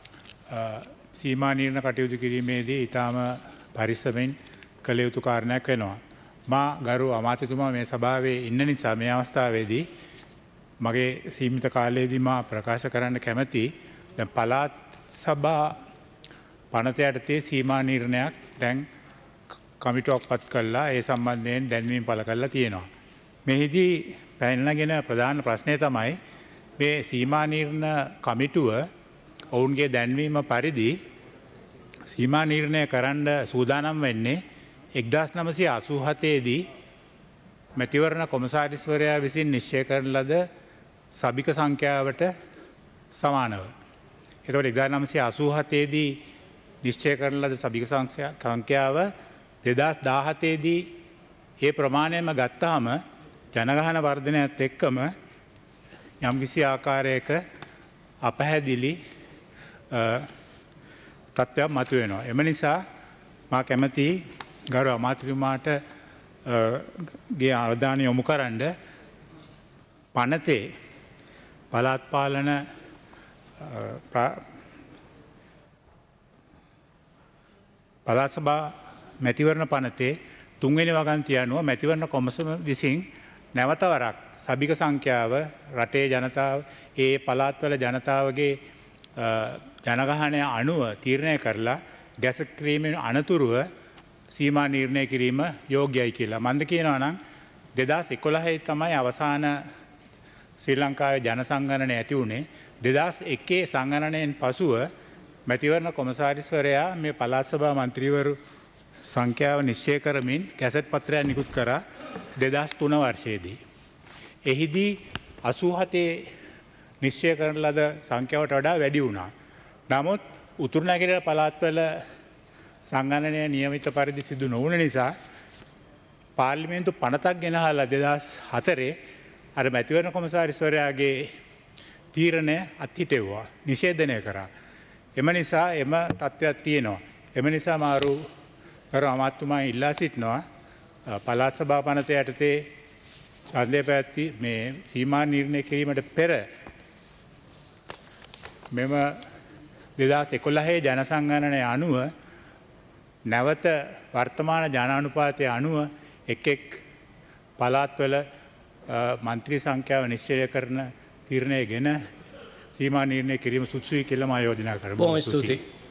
සීමා නිර්ණය කටයුතු කිරීමේදී ඊටාම පරිස්සමෙන් කළ යුතු කාරණයක් වෙනවා. මා ගරු අමාත්‍යතුමා මේ සභාවේ ඉන්න නිසා මේ අවස්ථාවේදී මගේ සීමිත කාලයේදී මා ප්‍රකාශ කරන්න කැමති දැන් පළාත් සභා පනත යටතේ සීමා නිර්ණයක් දැන් කමිටුවක් පත් කළා. ඒ සම්බන්ධයෙන් දැන්වීම පළ කරලා තියෙනවා. මෙහිදී පැනනගෙන ප්‍රධාන ප්‍රශ්නය තමයි මේ සීමා නිර්ණ කමිටුව ඔවුන්ගේ දැන්වීම පරිදි සීමා නිර්ණය කරන්න සූදානම් වෙන්නේ එක්දාස් නවසිය අසූ හතේ දී මැතිවරණ කොමසාරිස්වරයා විසින් නිශ්චය කරන ලද සභික සංඛ්‍යාවට සමානව. එතකොට එක්දාස් නවසිය අසූ හතේ දී නිශ්චය කරන ලද සභික සංඛ්‍යාව දෙදස් දාහතේ දී ඒ ප්‍රමාණයම ගත්තාම ජනගහන වර්ධනයත් එක්කම යම්කිසි ආකාරයක අපහැදිලි තත්ත්වයක් මතුවෙනවා. එම නිසා මා කැමති ගරු අමාත්‍යතුමාට ගේ අවධානය යොමු කරන්න පනතේ පළාත් පාලන පළාත් සභා මැතිවරණ පනතේ තුන්වෙනි වගන්තිය අනුව මැතිවරණ කොමසම විසින් නැවතවරක් සභික සංඛ්‍යාව රටේ ජනතාව ඒ පළාත්වල ජනතාවගේ ජනගහනය අනුව තීරණය කරලා ගැස කිරීමෙන් අනතුරුව සීමා නිර්ණය කිරීම යෝග්‍යයි කියලා. මන්ද කියනවා නම් දෙදස් එකොළහේ තමයි අවසාන ශ්‍රී ලංකාවේ ජන සංගණනය ඇති වුණේ. දෙදස් එකේ සංගණනයෙන් පසුව මැතිවරණ කොමසාරිස්වරයා මේ පළාත් සභා මන්ත්‍රීවරු සංඛ්‍යාව නිශ්චය කරමින් කැසට් පත්‍රයක් නිකුත් කරා දෙදස් තුන වර්ෂයේදී. එහිදී අසූ හතේ නිශ්චය කරන ලද සංඛ්‍යාවට වඩා වැඩි වුණා. නමුත් උතුරු නැගෙනහිර පළාත්වල සංගණනය නියමිත පරිදි සිදු නොවුන නිසා පාර්ලිමේන්තු පනතක් ගෙනහලා දෙදස් හතරේ අර මැතිවරණ කොමසාරිස්වරයාගේ තීරණය අත්හිටෙව්වා, නිෂේධනය කරා. එම නිසා එම තත්ත්වයක් තියෙනවා. එම නිසා මාරු ගරු අමාත්‍යතුමා ඉල්ලා සිටිනවා පළාත් සභා පනත යටතේ ඡන්දය පැවැත්වී මේ සීමා නිර්ණය කිරීමට පෙර මෙම දෙදස් එකොළහේ ජනසංගණනය අනුව නැවත වර්තමාන ජනානුපාතය අනුව එක් එක් පළාත්වල මන්ත්‍රී සංඛ්‍යාව නිශ්චය කරන තීරණය ගෙන සීමා නිර්ණය කිරීම සුදුසුයි කියලා මා යෝජනා කරමු. බොහොම ස්තුතියි.